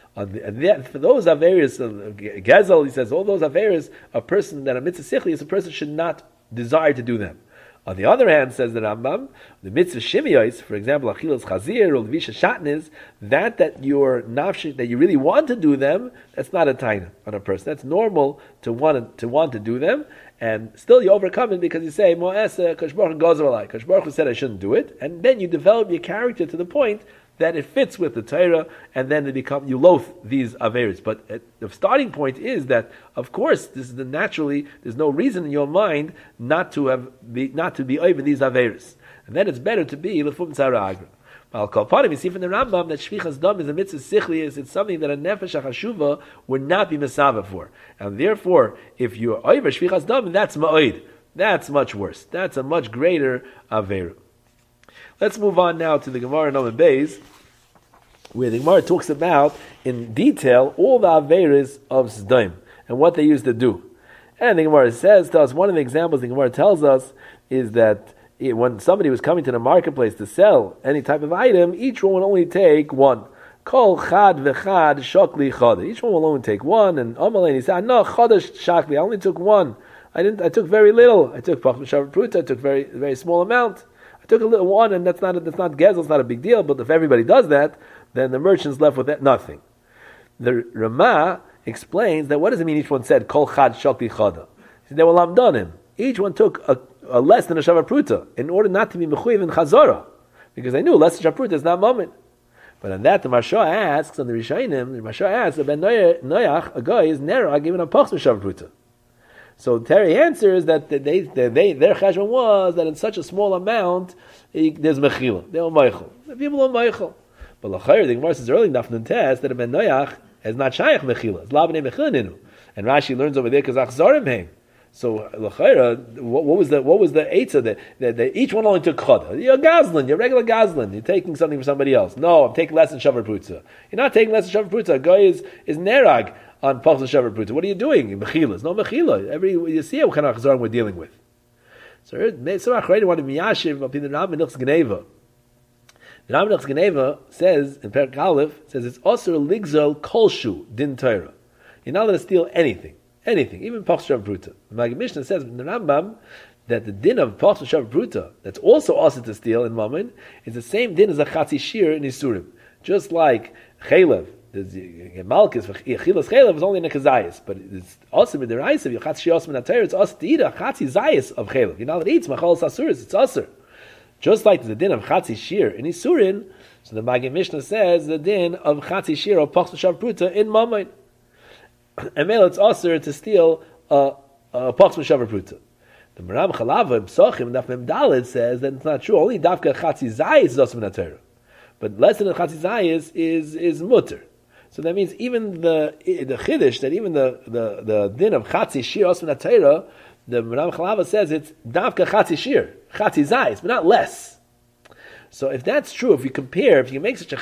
S2: And for those averis, Gezel, he says, all those averis, a person that a mitzvah sichli is a person should not desire to do them. On the other hand, says the Rambam, the mitzvah shimiyos, for example, achilas chazir or levisha shatnez, that your nafshi, that you really want to do them, that's not a taina on a person. That's normal to want to do them, and still you overcome it because you say, Mo'esa, Kadosh Baruch Hu gozer alai. Kadosh Baruch Hu said I shouldn't do it, and then you develop your character to the point that it fits with the Torah, and then you loathe these averis. But the starting point is that, of course, this is there's no reason in your mind not to be over these averis, and then it's better to be lefum tzara agra. Al kol panim, you see from the Rambam that shvichas dam is a mitzvah sichli, it's something that a nefesh hachashuva would not be mesava for, and therefore, if you are over shvichas dam, that's ma'od. That's much worse. That's a much greater averu. Let's move on now to the Gemara in Omen Beis, where the Gemara talks about in detail all the averis of Sdaim and what they used to do. And the Gemara says to us, one of the examples the Gemara tells us is that when somebody was coming to the marketplace to sell any type of item, each one would only take one. Kol chad v'chad shokli chad. Each one will only take one. And Amalei, he said, no, chodesh shakli. I only took one. I took very little. I took pachim shavar pruta. I took very, very small amount. I took a little one, and that's not gezel, it's not a big deal, but if everybody does that, then the merchant's left with that, nothing. The Ramah explains that what does it mean each one said, Kol Chad Shokli Chada? They were lamdanim. Each one took a less than a Shavar Pruta in order not to be Mechuyev in Chazara, because they knew less than Shavar Pruta is not moment. But on that, the Marsha asks, on the Rishayim, the Marsha asks, that Ben Noach, a guy, is Nera, given a Pachs Shavar Pruta. So Terry answers that their cheshbon was that in such a small amount, there's mechila. They are meichel. The people are meichel. But l'chayr, the Gemara says early enough in the test that a Ben Noach is not shaykh mechila. It's labnei mechila ninu. And Rashi learns over there because achzarim heim. So l'chayr, what was the eitzah that each one only took chada? You're gazlan, you're regular gazlan. You're taking something from somebody else. No, I'm taking less than shavar prutza. You're not taking less than shavar prutza. A guy is nerag on Pachs and Shavar Pruta. What are you doing? Mechilas. No mechila. You see what kind of chazar we're dealing with. So Achrayim wanted miyashiv up in the Ram Menuch's Geneva. The Ram Menuch's Geneva says, in Perek Aleph, says it's also a ligzol kolshu din Torah. You're not allowed to steal anything, even Pachs and Shavar Pruta. The Maggid Mishnah says in the Rambam that the din of Pachs and Shavar Pruta, that's also also to steal in Mammon, is the same din as a chatzi shir in Isurim. Just like chaylev, the Malchus for Chilas Chaylev is only in a Kazayas, but it's also with the rice of Yachatz Shios Minater, it's also to eat a Chatzi Zayas of Chaylev. You know that eats Machal Sasuris, it's also. Just like the din of Chatzi Shir in Isurin, so the Maggid Mishnah says the din of Chatzi Shir or Pachs Shav Pruta in Mammon. And male, it's also to steal a Pachs Shav Pruta. The Maram Chalava in Psochim, Daf Mem Daled says that it's not true, only Dafka Chatzi Zayas is also Minater. But less than a Chatzi Zayas is Mutter. So that means even the chiddush, that even the din of chatzi shir osman atayra, the Ram Chalava says it's davka chatzi shir, chatzi zayis, but not less. So if that's true, if you make such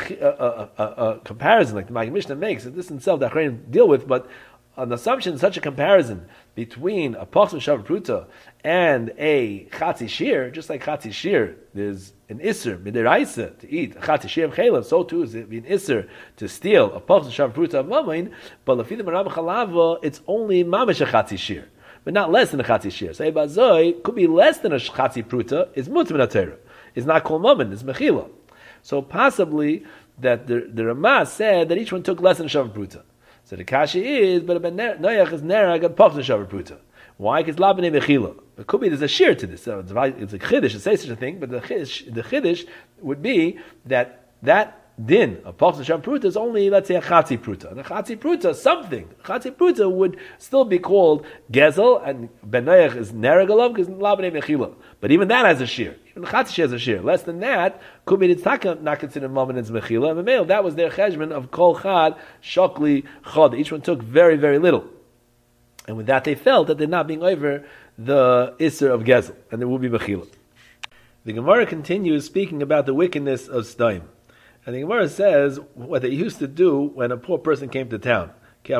S2: a comparison like the Maggid Mishnah makes, this in itself the Achrayim deal with, but an assumption, such a comparison between a Pachs Shavar Pruta and a Chatzi Shir, just like Chatzi Shir, there's an Isser, Midiraisa, to eat a Chatzi Shir of Chaylev, so too is it an Isser to steal a Pachs Shavar Pruta of Mamain, but Lafidim Maram Chalava, it's only Mamash a Chatzi Shir, but not less than a Chatzi Shir. So Ebazoi could be less than a Chatzi Pruta, is Mutzim Natera, is not Kol Mammon, it's Mechila. So possibly that the Ramah said that each one took less than a Shavar Pruta. So the kasha is, but Noach is nerag and Pachs Shavar Pruta. Why? Because labnei mechila. It could be there's a shear to this. So it's a chiddush to say such a thing, but the chiddush would be that din of Pachs Shavar Pruta is only, let's say, a chatzi pruta. And a chatzi pruta, something. A chatzi pruta would still be called gezel, and ben Noach is nerag alav because labnei mechila. But even that has a shear. Even the chatzi shear has a shear. Less than that, could be it's not considered moment in mechila. And the male, that was their cheshbon of kol chad shokli chod. Each one took very, very little. And with that they felt that they're not being over the Isser of Gezel, and there will be Mechila. The Gemara continues speaking about the wickedness of Sdaim. And the Gemara says what they used to do when a poor person came to town. Each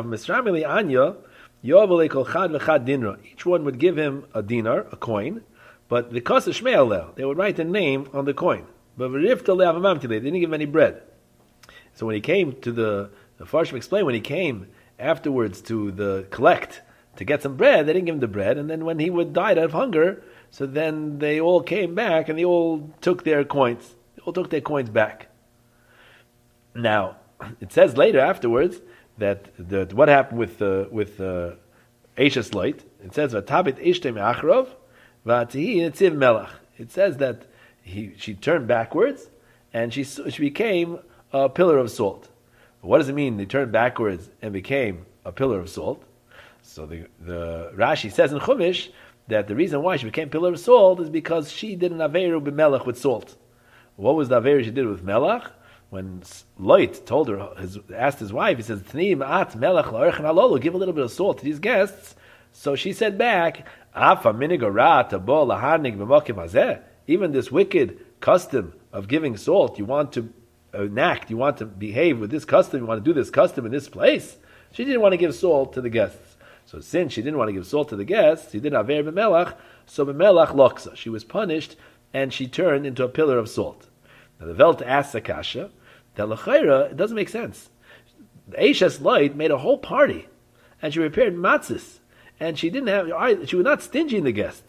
S2: one would give him a dinar, a coin, but the cost of Shme'el, they would write a name on the coin. But they didn't give him any bread. So when he came to the Farshim explained, when he came afterwards to the collect, to get some bread, they didn't give him the bread, and then when he would die out of hunger, so then they all came back and they all took their coins. They all took their coins back. Now, it says later afterwards that what happened with Eishes Light. It says Vatabit Ishtem Achrov Vatihi Netziv Melach. It says that she turned backwards and she became a pillar of salt. What does it mean? They turned backwards and became a pillar of salt. So the Rashi says in Chumash that the reason why she became pillar of salt is because she did an averu b'melach with salt. What was the averu she did with melach? When Lot told her, asked his wife, he says, "Tni ma'at melach la'orchen halolu, give a little bit of salt to these guests." So she said back, "Afa minig hara tabo laharnig b'mokim hazeh." Even this wicked custom of giving salt, you want to enact, you want to behave with this custom, you want to do this custom in this place. She didn't want to give salt to the guests. So since she didn't want to give salt to the guests, she didn't have aver b'melach, so b'melach loksa. She was punished, and she turned into a pillar of salt. Now the Velt asks Akasha, that l'chayra, it doesn't make sense. The Eishes Light made a whole party, and she prepared matzahs, and she was not stingy in the guests.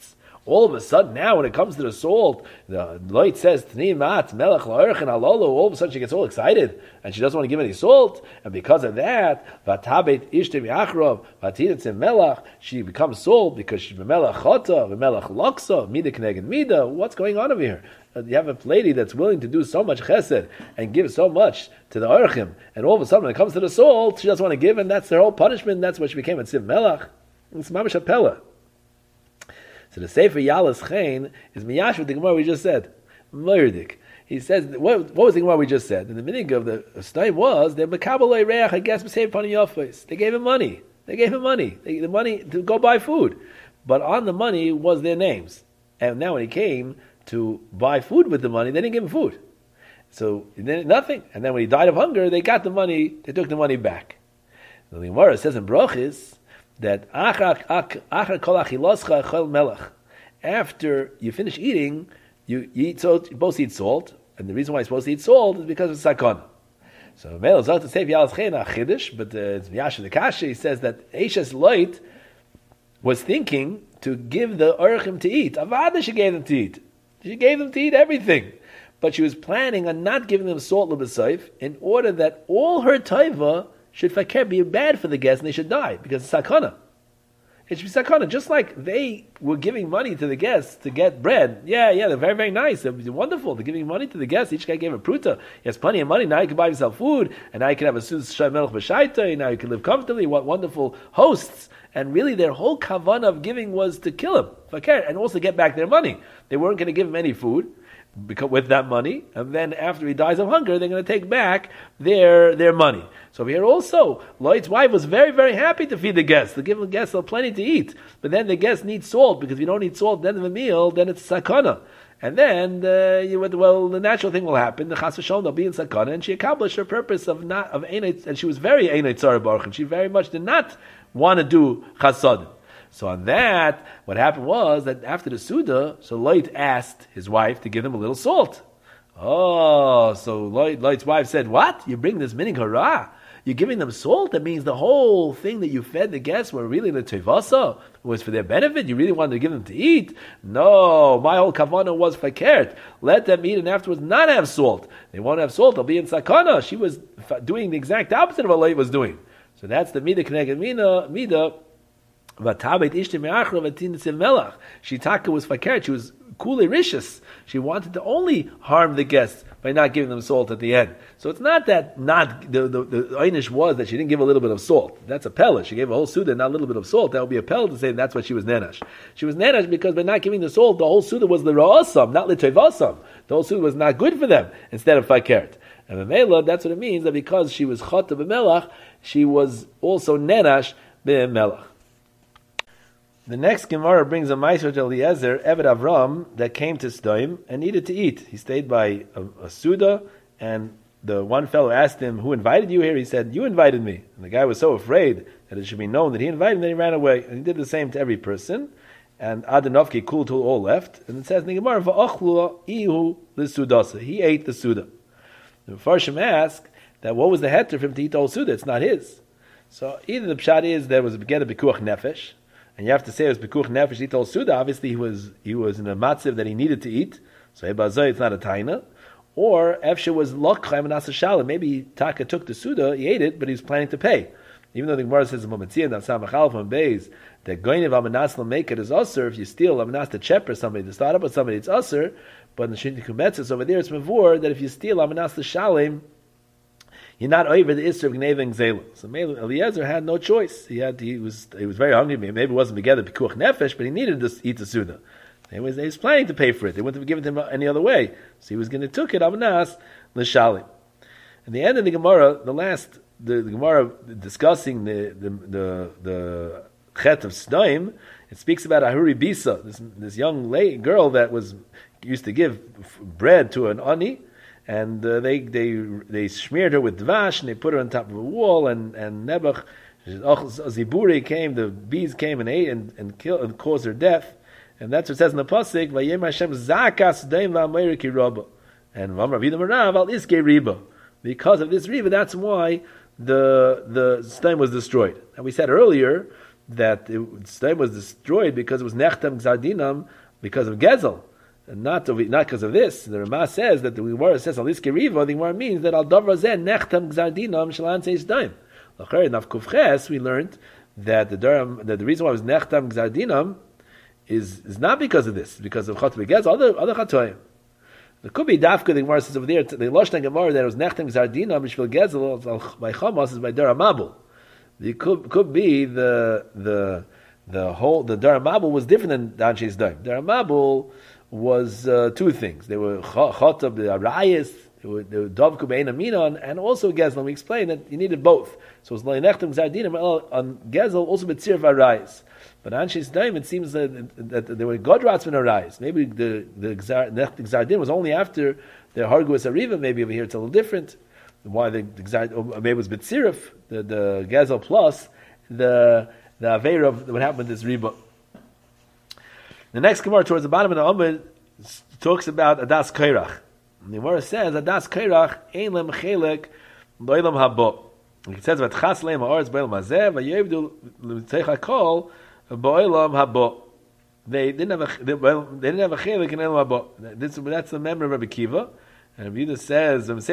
S2: All of a sudden, now when it comes to the salt, the light says Tni Mat Melech La'erchen Halolo. All of a sudden, she gets all excited and she doesn't want to give any salt. And because of that, Vatabet Ishte Miachrov Vatinetzim Melech, she becomes salt because she's Melech Chota, Melech Loksa, Mida Kneged Mida. What's going on over here? You have a lady that's willing to do so much chesed and give so much to the Orchim, and all of a sudden, when it comes to the salt, she doesn't want to give, and that's her whole punishment. That's why she became a Tziv Melech. It's Mamash Apella. So the Sefer Yalas Chain is miyash with the Gemara we just said. Murdik. He says, what was the Gemara we just said? And the meaning of the Stain was that Mekabel Reach, I guess, B'Seif Pani Yofis. They gave him money. The money to go buy food. But on the money was their names. And now when he came to buy food with the money, they didn't give him food. So then nothing. And then when he died of hunger, they got the money, they took the money back. The Gemara says in Brochis, that after you finish eating, you eat salt. You're supposed to eat salt, and the reason why you're supposed to eat salt is because of sakana. So Mel is to say Chiddush, but it's Miyash the Kasha. He says that Eishes Loit was thinking to give the Orchim to eat. Avada she gave them to eat. She gave them to eat everything, but she was planning on not giving them salt l'b'seif in order that all her taiva should fakir be bad for the guests and they should die because it's sakana. It should be sakana. Just like they were giving money to the guests to get bread. Yeah, they're very, very nice. They're wonderful. They're giving money to the guests. Each guy gave a pruta. He has plenty of money. Now you can buy yourself food, and now you can have a Suz Melech B'Shaita. Now you can live comfortably. What wonderful hosts. And really their whole kavanah of giving was to kill him, fakir, and also get back their money. They weren't going to give him any food with that money, and then after he dies of hunger, they're going to take back their money. So here also, Lloyd's wife was very, very happy to feed the guests, to give the guests plenty to eat. But then the guests need salt, because if you don't eat salt at the end of the meal, then it's sakana. And then, the natural thing will happen. The chas v'shalom, they'll be in sakana, and she accomplished her purpose of einay, and she was very einay tzara baruch, and she very much did not want to do chasadim. So on that, what happened was that after the Suda, so Lot asked his wife to give him a little salt. Oh, so Lot's wife said, what? You bring this minig hara? You're giving them salt? That means the whole thing that you fed the guests were really the tevasa, was for their benefit? You really wanted to give them to eat? No, my whole kavanah was fakert. Let them eat and afterwards not have salt. They won't have salt, they'll be in sakana. She was doing the exact opposite of what Lot was doing. So that's the midah kneged midah. Shitaka was fakert. She was kule rishis. She wanted to only harm the guests by not giving them salt at the end. So it's not that not the einish was that she didn't give a little bit of salt. That's a pellet. She gave a whole suda, not a little bit of salt. That would be a pellet to say that's what she was nenash. She was nenash because by not giving the salt, the whole suda was the ra'asam, not l'tevasam. The whole suda was not good for them instead of fakert. And Memela, that's what it means, that because she was chata b'melach, she was also nenash b'melach. The next Gemara brings a Meiser to Eliezer, Eved Avram, that came to Sdoim and needed to eat. He stayed by a Suda, and the one fellow asked him, who invited you here? He said, you invited me. And the guy was so afraid that it should be known that he invited him that he ran away. And he did the same to every person. And Adanovki, Kultul, all left. And it says in the Gemara, Va'achlu ihu l'sudasa. He ate the Suda. The Farshim asked that what was the heter for him to eat the whole Suda? It's not his. So either the pshat is there was a beged of Bikuach Nefesh, and you have to say it was Bekuch Nefesh eat all Suda. Obviously, he was in a matziv that he needed to eat. So Hebazoi, it's not a taina. Or Efshe was Lokchaim and Asashalim. Maybe Taka took the Suda, he ate it, but he was planning to pay. Even though the Gemara says in Mometzia and Samachal from Beis that Goinev Amanas Lamekat is Usser. If you steal Amanas to Cheper somebody, to start up with somebody, it's Usser. But in the Shinti Kumetzis over there, it's Mavur that if you steal Amanas to Shalim, you're not over the Isser of Gneva and Gzela. So Eliezer had no choice. He was very hungry. Maybe it wasn't together Pikuach Nefesh, but he needed to eat the Suda. He was planning to pay for it. They wouldn't have given him any other way. So he was going to took it Amanas l'Shalim. At the end of the Gemara, the Gemara discussing the Chet of Sdoim, it speaks about Ahuri Bisa, this young girl that used to give bread to an ani. And they smeared her with dvash and they put her on top of a wall. And Nebuch Ziburi came, the bees came and ate and killed and caused her death. And that's what it says in the pasuk. Vayem Hashem zakas daim va'ameir ki rabba. And V'amar Vida Marav al iske riba. Because of this riba, that's why the stem was destroyed. And we said earlier that the stem was destroyed because it was nechtam gzardinam because of Gezel, and not because of this. The Rama says that the Gemara says Al Iske Riva. The Gemara means that Al Davar Zeh Nechtam Gzardinam Shalan Seis Daim. L'chayr Naf Kufches we learned that the reason why it was Nechtam Gzardinam is not because of this, because of Chat Begezel, other Chatoyim. It could be Dafka, the Gemara says over there, the Loshtan Gemara that it was Nechtam Gzardinam Mishvil Gezel by Chamas is by Dara Mabul. It could be the Dara Mabul was different than Ansheis Daim. Dara Mabul was two things. They were Chotab, the Arayis, they were Dovku Be'en Aminon, and also Gezel. We explained that you needed both. So it's Nechtam Gzardinam on Gezel, also B'tzir Arayis. But Ansheis Daim, it seems that there were Godrats when Arayis. Maybe the Gzardin was only after the Harguas Ariva. Maybe over here it's a little different. Why the maybe it was B'tzirif, the Gezel plus the Aveir of what happened with this Riba. The next Gemara towards the bottom of the Amud talks about Adas Kairach. The Gemara says Adas Kairach ein lem chelek lo'ilam habo. It says Vatchas leim ha'aretz b'olam hazeh v'yevdu l'mitzeich hakol b'olam habo. They didn't have a chelek in olam habo. That's the memory of Rabbi Kiva. And Rabbi Yehuda says they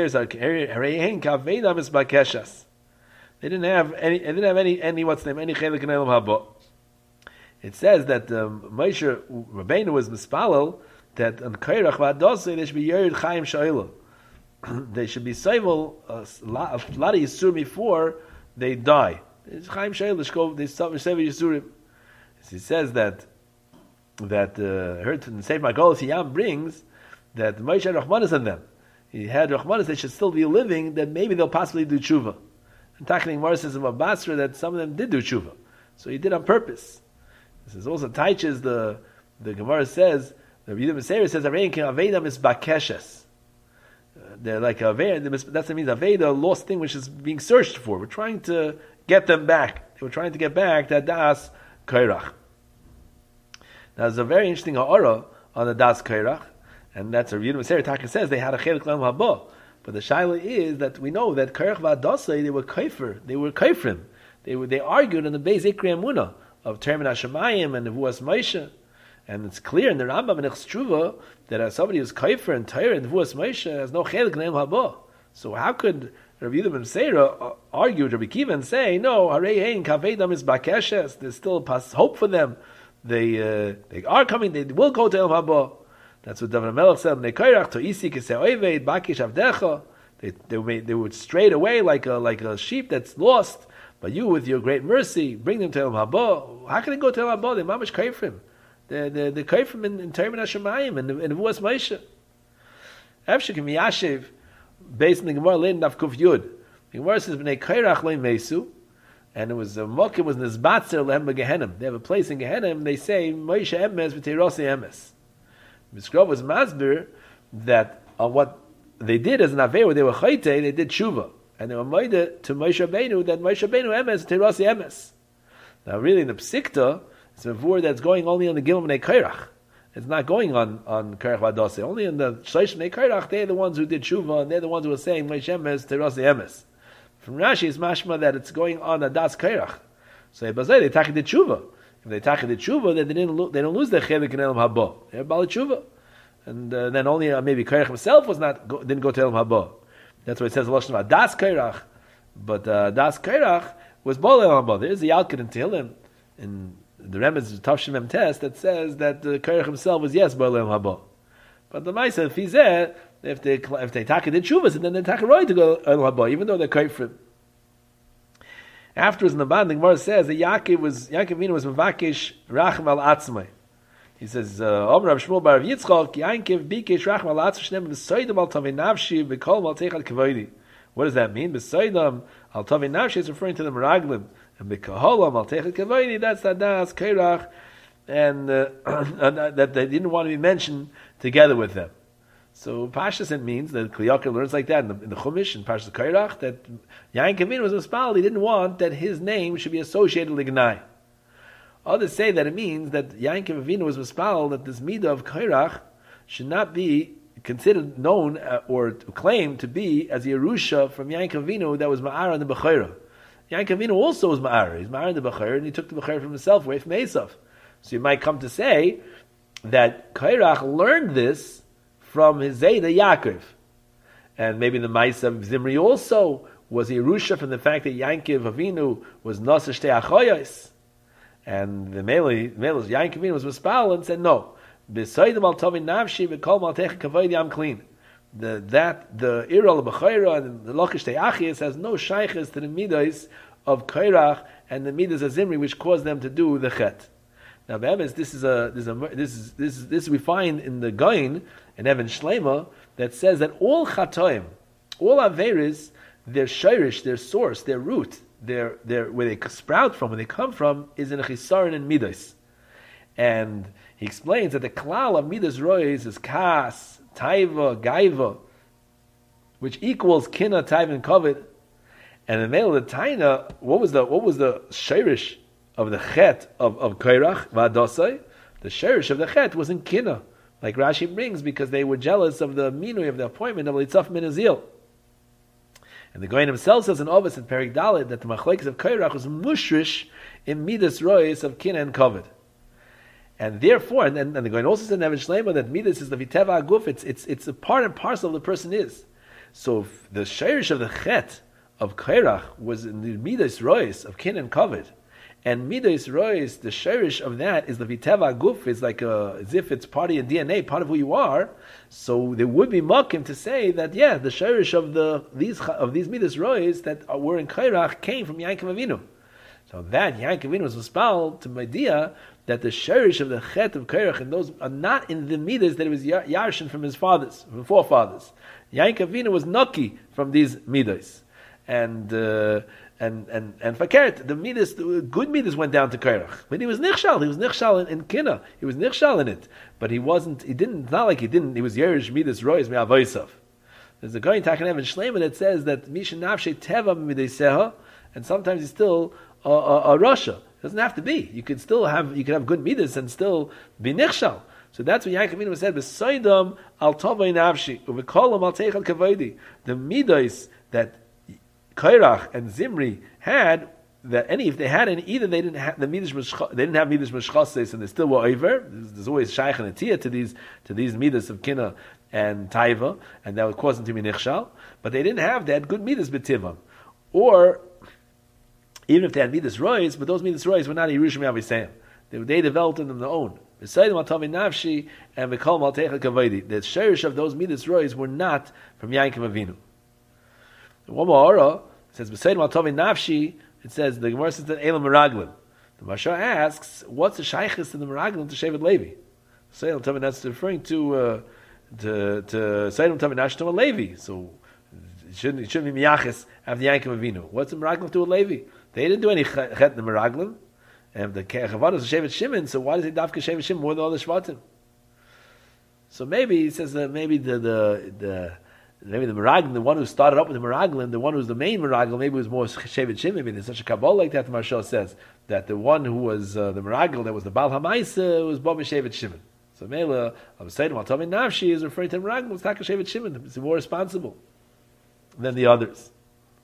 S2: didn't have any what's the name, any chelek in olam habo. It says that Moshe Rabbeinu was mispalel that on Kairach v'adosei they should be yerid chaim sha'ila. They should be seivel a lot of yisurim before they die. Chaim sha'ila they seivel yisurim. He says that heard in Seif Magolos Yam brings that Moshe had Rachmanis on them. He had Rachmanis, they should still be living, that maybe they'll possibly do tshuva. And Tachling Mar says in Basra that some of them did do tshuva. So he did on purpose. This is also Taiches, the Gemara says, the Yehuda Meseir says, Arein kin Aveda is bakeshes. They're like Aveda, that's what it means, Aveda, lost thing which is being searched for. We're trying to get them back. They were trying to get back that Das Kairach. Now there's a very interesting ha'ara on the Das Kairach, and that's a Yehuda Meseir Taka says they had a chelik lam haba. But the shaila is that we know that Kairach v'adasei, they were kaifrim. They argued on the Beis Ikri Emunah of Termin Hashemayim and Nevuas Moshe, and it's clear in the Rambam and Echshuva that somebody who's kaifer and Torah and Nevuas Moshe has no chelik neim haba. So how could Rabbi Yehuda ben Seira argue with Rabbi Kiva and say no? Harei hein kavedam is bakeshes. There's still hope for them. They are coming. They will go to El Haba. That's what David Melech said. Nekoirach to isi kisei oived bakish avdecha. They would strayed away like a sheep that's lost. But you, with your great mercy, bring them to El Haba. How can they go to El Haba? They're mamish kaifrim. They're kaifrim in Termin Hashemayim and Nevuas Moshe. Efshek miyashiv, based on the Gemara later in Kuf Yud. The Gemara says b'nei kairach loy mesu, and it was Mokim was nizbatzer lehem b'Gehenim. They have a place in Gehenim. They say Moshe emes v'teirosei emes. Miskrov was masbir that on what they did as an aveir, they were chayte, they did tshuva. And they were made to Moshe Rabbeinu that Moshe Rabbeinu emes teirasi emes. Now, really, in the Psikta, it's a vur that's going only on the Gimel Bnei Kairach. It's not going on Kairach Vadase. Only in the Shleish Bnei Kairach, they're the ones who did Tshuva, and they're the ones who are saying Moshe emes teirasi emes. From Rashi, it's mashma that it's going on Das Kairach. So they taki did Tshuva. If they taki did Tshuva, then they don't lose their chelik in Elam Haba. They're Bala Tshuva. And then only maybe Kairach himself didn't go to Elam Haba. That's what it says a lot about Das Kairach. But Das Kairach was Bala Elam Haba. There's the Yalkut in Tehillim, in the Remez Tavshim Mem test that says that the Kairach himself was yes Bala Elam Haba. But the Maisa, if they taka did Shuvas, and then they taka right to go Elam Haba, even though they're Kaifrim. Afterwards in the band, the Gemara says that Yaakov Avinu was Mavakish Rachem al Atzmai. He says, Omer Rav Shmuel bar Rav Yitzchak, Yaakov Bikesh Rachem al Atzmai Shnem B'Soydam al Tavei Navshi B'Kol Mal Teichad Kavodi. What does that mean? B'Soydam al Tavei Navshi is referring to the Meraglim, and B'Koholam al Teichad Kavodi, that's the Das Kairach, and that they didn't want to be mentioned together with them. So Pashas it means that Kli Yakar learns like that in the Chumash and Pashas Kairach that Yain Kavin was a spal. He didn't want that his name should be associated with Lignai. Others say that it means that Yain Kavin was a spal, that this midah of Kairach should not be considered known or claimed to be as Yerusha from Yain Kavinu that was Ma'ara in the Bechira. Yain Kavinu also was Ma'ara. He's Ma'ara in the Bechira, and he took the Bechira from himself away from Esav. So you might come to say that Kairach learned this from his Zayda Yaakov. And maybe the Maisa of Zimri also was a Yerusha from the fact that Yankiv Avinu was Nasa Shtei Achoyos. And the Melos Yankiv Avinu was Mispal and said, no, B'soidim al Tovi Navshi v'kol Maltecha Kavod Yam Clean. The Irol B'chayra and the Lokish Shtei Achios has no shaykhs to the Midas of Kairach and the Midas of Zimri, which caused them to do the Chet. Now, Be'emes, this we find in the Gain in Evan Shlema that says that all Chatoim, all Averis, their shirish, their source, their root, their where they sprout from, where they come from, is in a chisaron and midas. And he explains that the klal of midas rois is kas, taiva, gaiva, which equals kina, taiva, and kavod. And in the male of the taina, what was the shirish of the chet of Kairach v'adosai? The shirish of the chet was in kina, like Rashi brings, because they were jealous of the minui of the appointment of Litzaf Minazil. And the Goyen himself says in Ovis and Perik Dalet that the machlekes of Kairach was mushrish in midas rois of kina and kavod. And therefore, and the Goyen also said in Evan Shlema that midas is the viteva aguf, it's a part and parcel of the person is. So the shirish of the chet of Kairach was in the midas rois of kina and kavod. And midas rois, the shirish of that is the viteva guf, is like as if it's part of your DNA, part of who you are. So there would be makim to say that the shirish of these midas rois that were in Kairach came from Yaakov Avinu. So that Yaakov Avinu was responded to my idea that the shirish of the chet of Kairach and those are not in the midas that it was yarshin from his fathers, from forefathers. Yaakov Avinu was naki from these midas, and fakert, the midas, the good midas went down to Kairach. But he was nichshal in Kina. He was nichshal in it. But he was Yerush midas rois me'avoisav. There's a guy in Takanev and Shlema that says that Misha Nafshe Teva Mideseha, and sometimes he's still a Rasha. It doesn't have to be. You could have good midas and still be nichshal. So that's what Yaakov Avinu said, B'soidam al tovay nafshi, u'v'kolam al teichal kavodi. The midas that Kairach and Zimri had, if they had any, either they didn't have midas mishchases and they still were over. There's always shaykh and atiyah to these midas of kina and taiva, and that would cause them to be nichshal. But they didn't have that good midas b'tivam, or even if they had midas rois, but those midas rois were not Yerushim Yavisayim. They developed them on their own. And the shirish of those midas rois were not from Yaakov Avinu. One more it says nafshi. It says the Gemara says that Elam Meraglim. The Marsha asks, what's the shaykhis in the Meraglim to Shevet Levi? That's referring to Seidem Tavi Nashtom a Levi. So it shouldn't be Miyachis after Yaakov Avinu. What's the Meraglim to a Levi? They didn't do any chet in the Meraglim. And the Chavad is a Shevet Shimon, so why does he dafka Shevet Shimon more than all the Shvatim? So maybe he says that maybe the Meraglim, the one who started up with the Meraglim, the one who's the main Meraglim, maybe was more Shevet Shimon. Maybe there's such a Kabbalah like that. The Marshal says that the one who was the Meraglim, that was the Baal Hamaisa, was Bob Shevet Shimon. So Mela, I was saying, Maltami Nafshi is referring to Meraglim, it's Taka Shevet Shimon. It's more responsible than the others.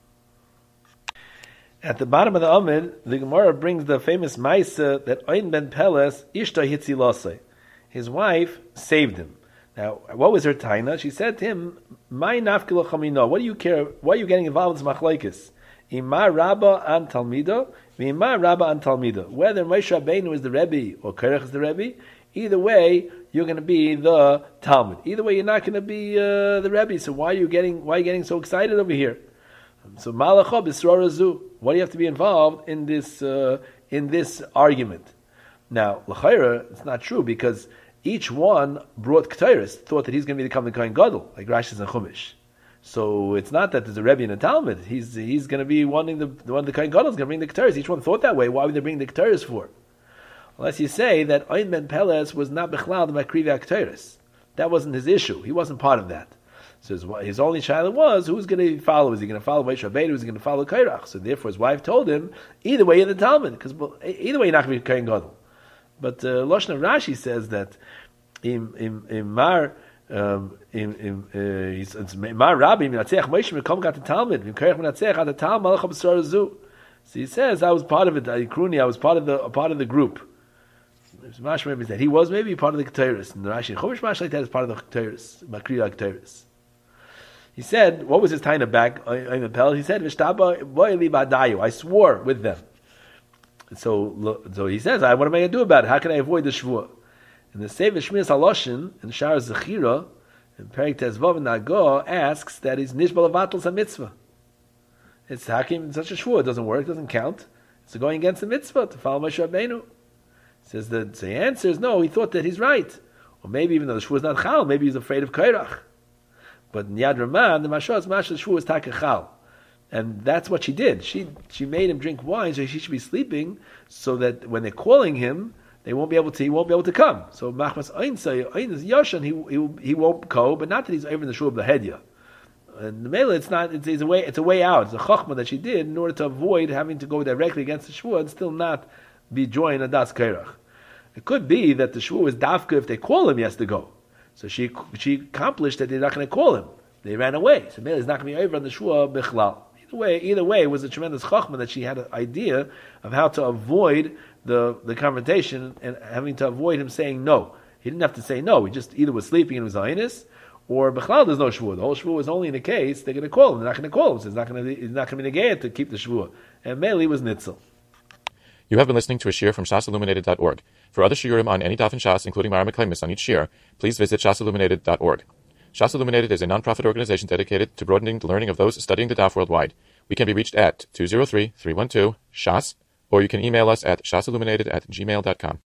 S2: At the bottom of the Amid, the Gemara brings the famous Maisa that Oin ben Peles Ishta Hitzilosei. His wife saved him. Now, what was her taina? She said to him, "My nafkila chamino. What do you care? Why are you getting involved in this machlekes? Ima Rabba an Talmida, Ima Rabba an Talmida. Whether Moshe Rabbeinu is the Rebbe or Kairach is the Rebbe, either way you're going to be the Talmud. Either way you're not going to be the Rebbe. So why are you getting so excited over here? So Malacha b'srorazu. Why do you have to be involved in this argument? Now, l'chayra, it's not true because each one brought Ketores, thought that he's going to become the Kohen Gadol, like Rashi says in Chumash. So it's not that there's a Rebbe and a Talmud. He's going to be wanting the one the Kohen Gadol is going to bring the Ketores. Each one thought that way. Why would they bring the Ketores for? Unless you say that Oin ben Peles was not Bechlal the Makrivi Ketores. That wasn't his issue. He wasn't part of that. So his only child was, who's going to follow? Is he going to follow Moshe Rabbeinu? Is he going to follow Kairach? So therefore his wife told him, either way you're the Talmud, because either way you're not going to be Kohen Gadol. But Lashon Rashi says that Mar Rabbi Minatzech Moshe Mekom got the Talmud. Kairach Minatzech got the Talmud Malacha b'srorazu. So he says I was part of it. I was part of the group. It's mashma is that he was maybe part of the Ketores. And the Rashi Chumash Mash like that is part of the Ketores, Makriya Ketores. He said, what was his taina back? He said, "V'shtaba vo'eli ba'dayu." I swore with them. So he says, "What am I going to do about it? How can I avoid the shvua?" And the Sefer Shmiras Haloshin in Shar Zechira in Perek Tezvav Nago asks that he's nishbal avatul sa mitzvah. It's hakim such a shvua. It doesn't work. It doesn't count. It's going against the mitzvah to follow Moshe Rabbeinu. Says that the answer is no. He thought that he's right, or maybe even though the shvua is not chal, maybe he's afraid of kairach. But in Yad Ramah, the Mashal shvua was takachal. And that's what she did. She made him drink wine so he should be sleeping, so that when they're calling him, he won't be able to come. So Machmas Ein is Yoshan, he won't go, but not that he's over in the shul of the Hedya. And the Mela, it's a way out. It's a chachma that she did in order to avoid having to go directly against the shvua and still not be joined a das kairach. It could be that the shvua is dafka, if they call him, he has to go. So she accomplished that they're not going to call him. They ran away. So Mela is not going to be over on the shvua bichlal. Either way, it was a tremendous chachma that she had an idea of how to avoid the confrontation and having to avoid him saying no. He didn't have to say no. He just either was sleeping and was zaynis, or b'chlal there's no shvua. The whole shvua was only in the case they're going to call him. They're not going to call him. So he's not going to be negated to keep the shvua. And Meli was nitzel.
S1: You have been listening to a shiur from shasilluminated.org. For other shiurim on any daf in Shas, including Mara Meklemis on each shiur, please visit shasilluminated.org. Shas Illuminated is a non-profit organization dedicated to broadening the learning of those studying the daf worldwide. We can be reached at 203-312-SHAS, or you can email us at shasilluminated@gmail.com.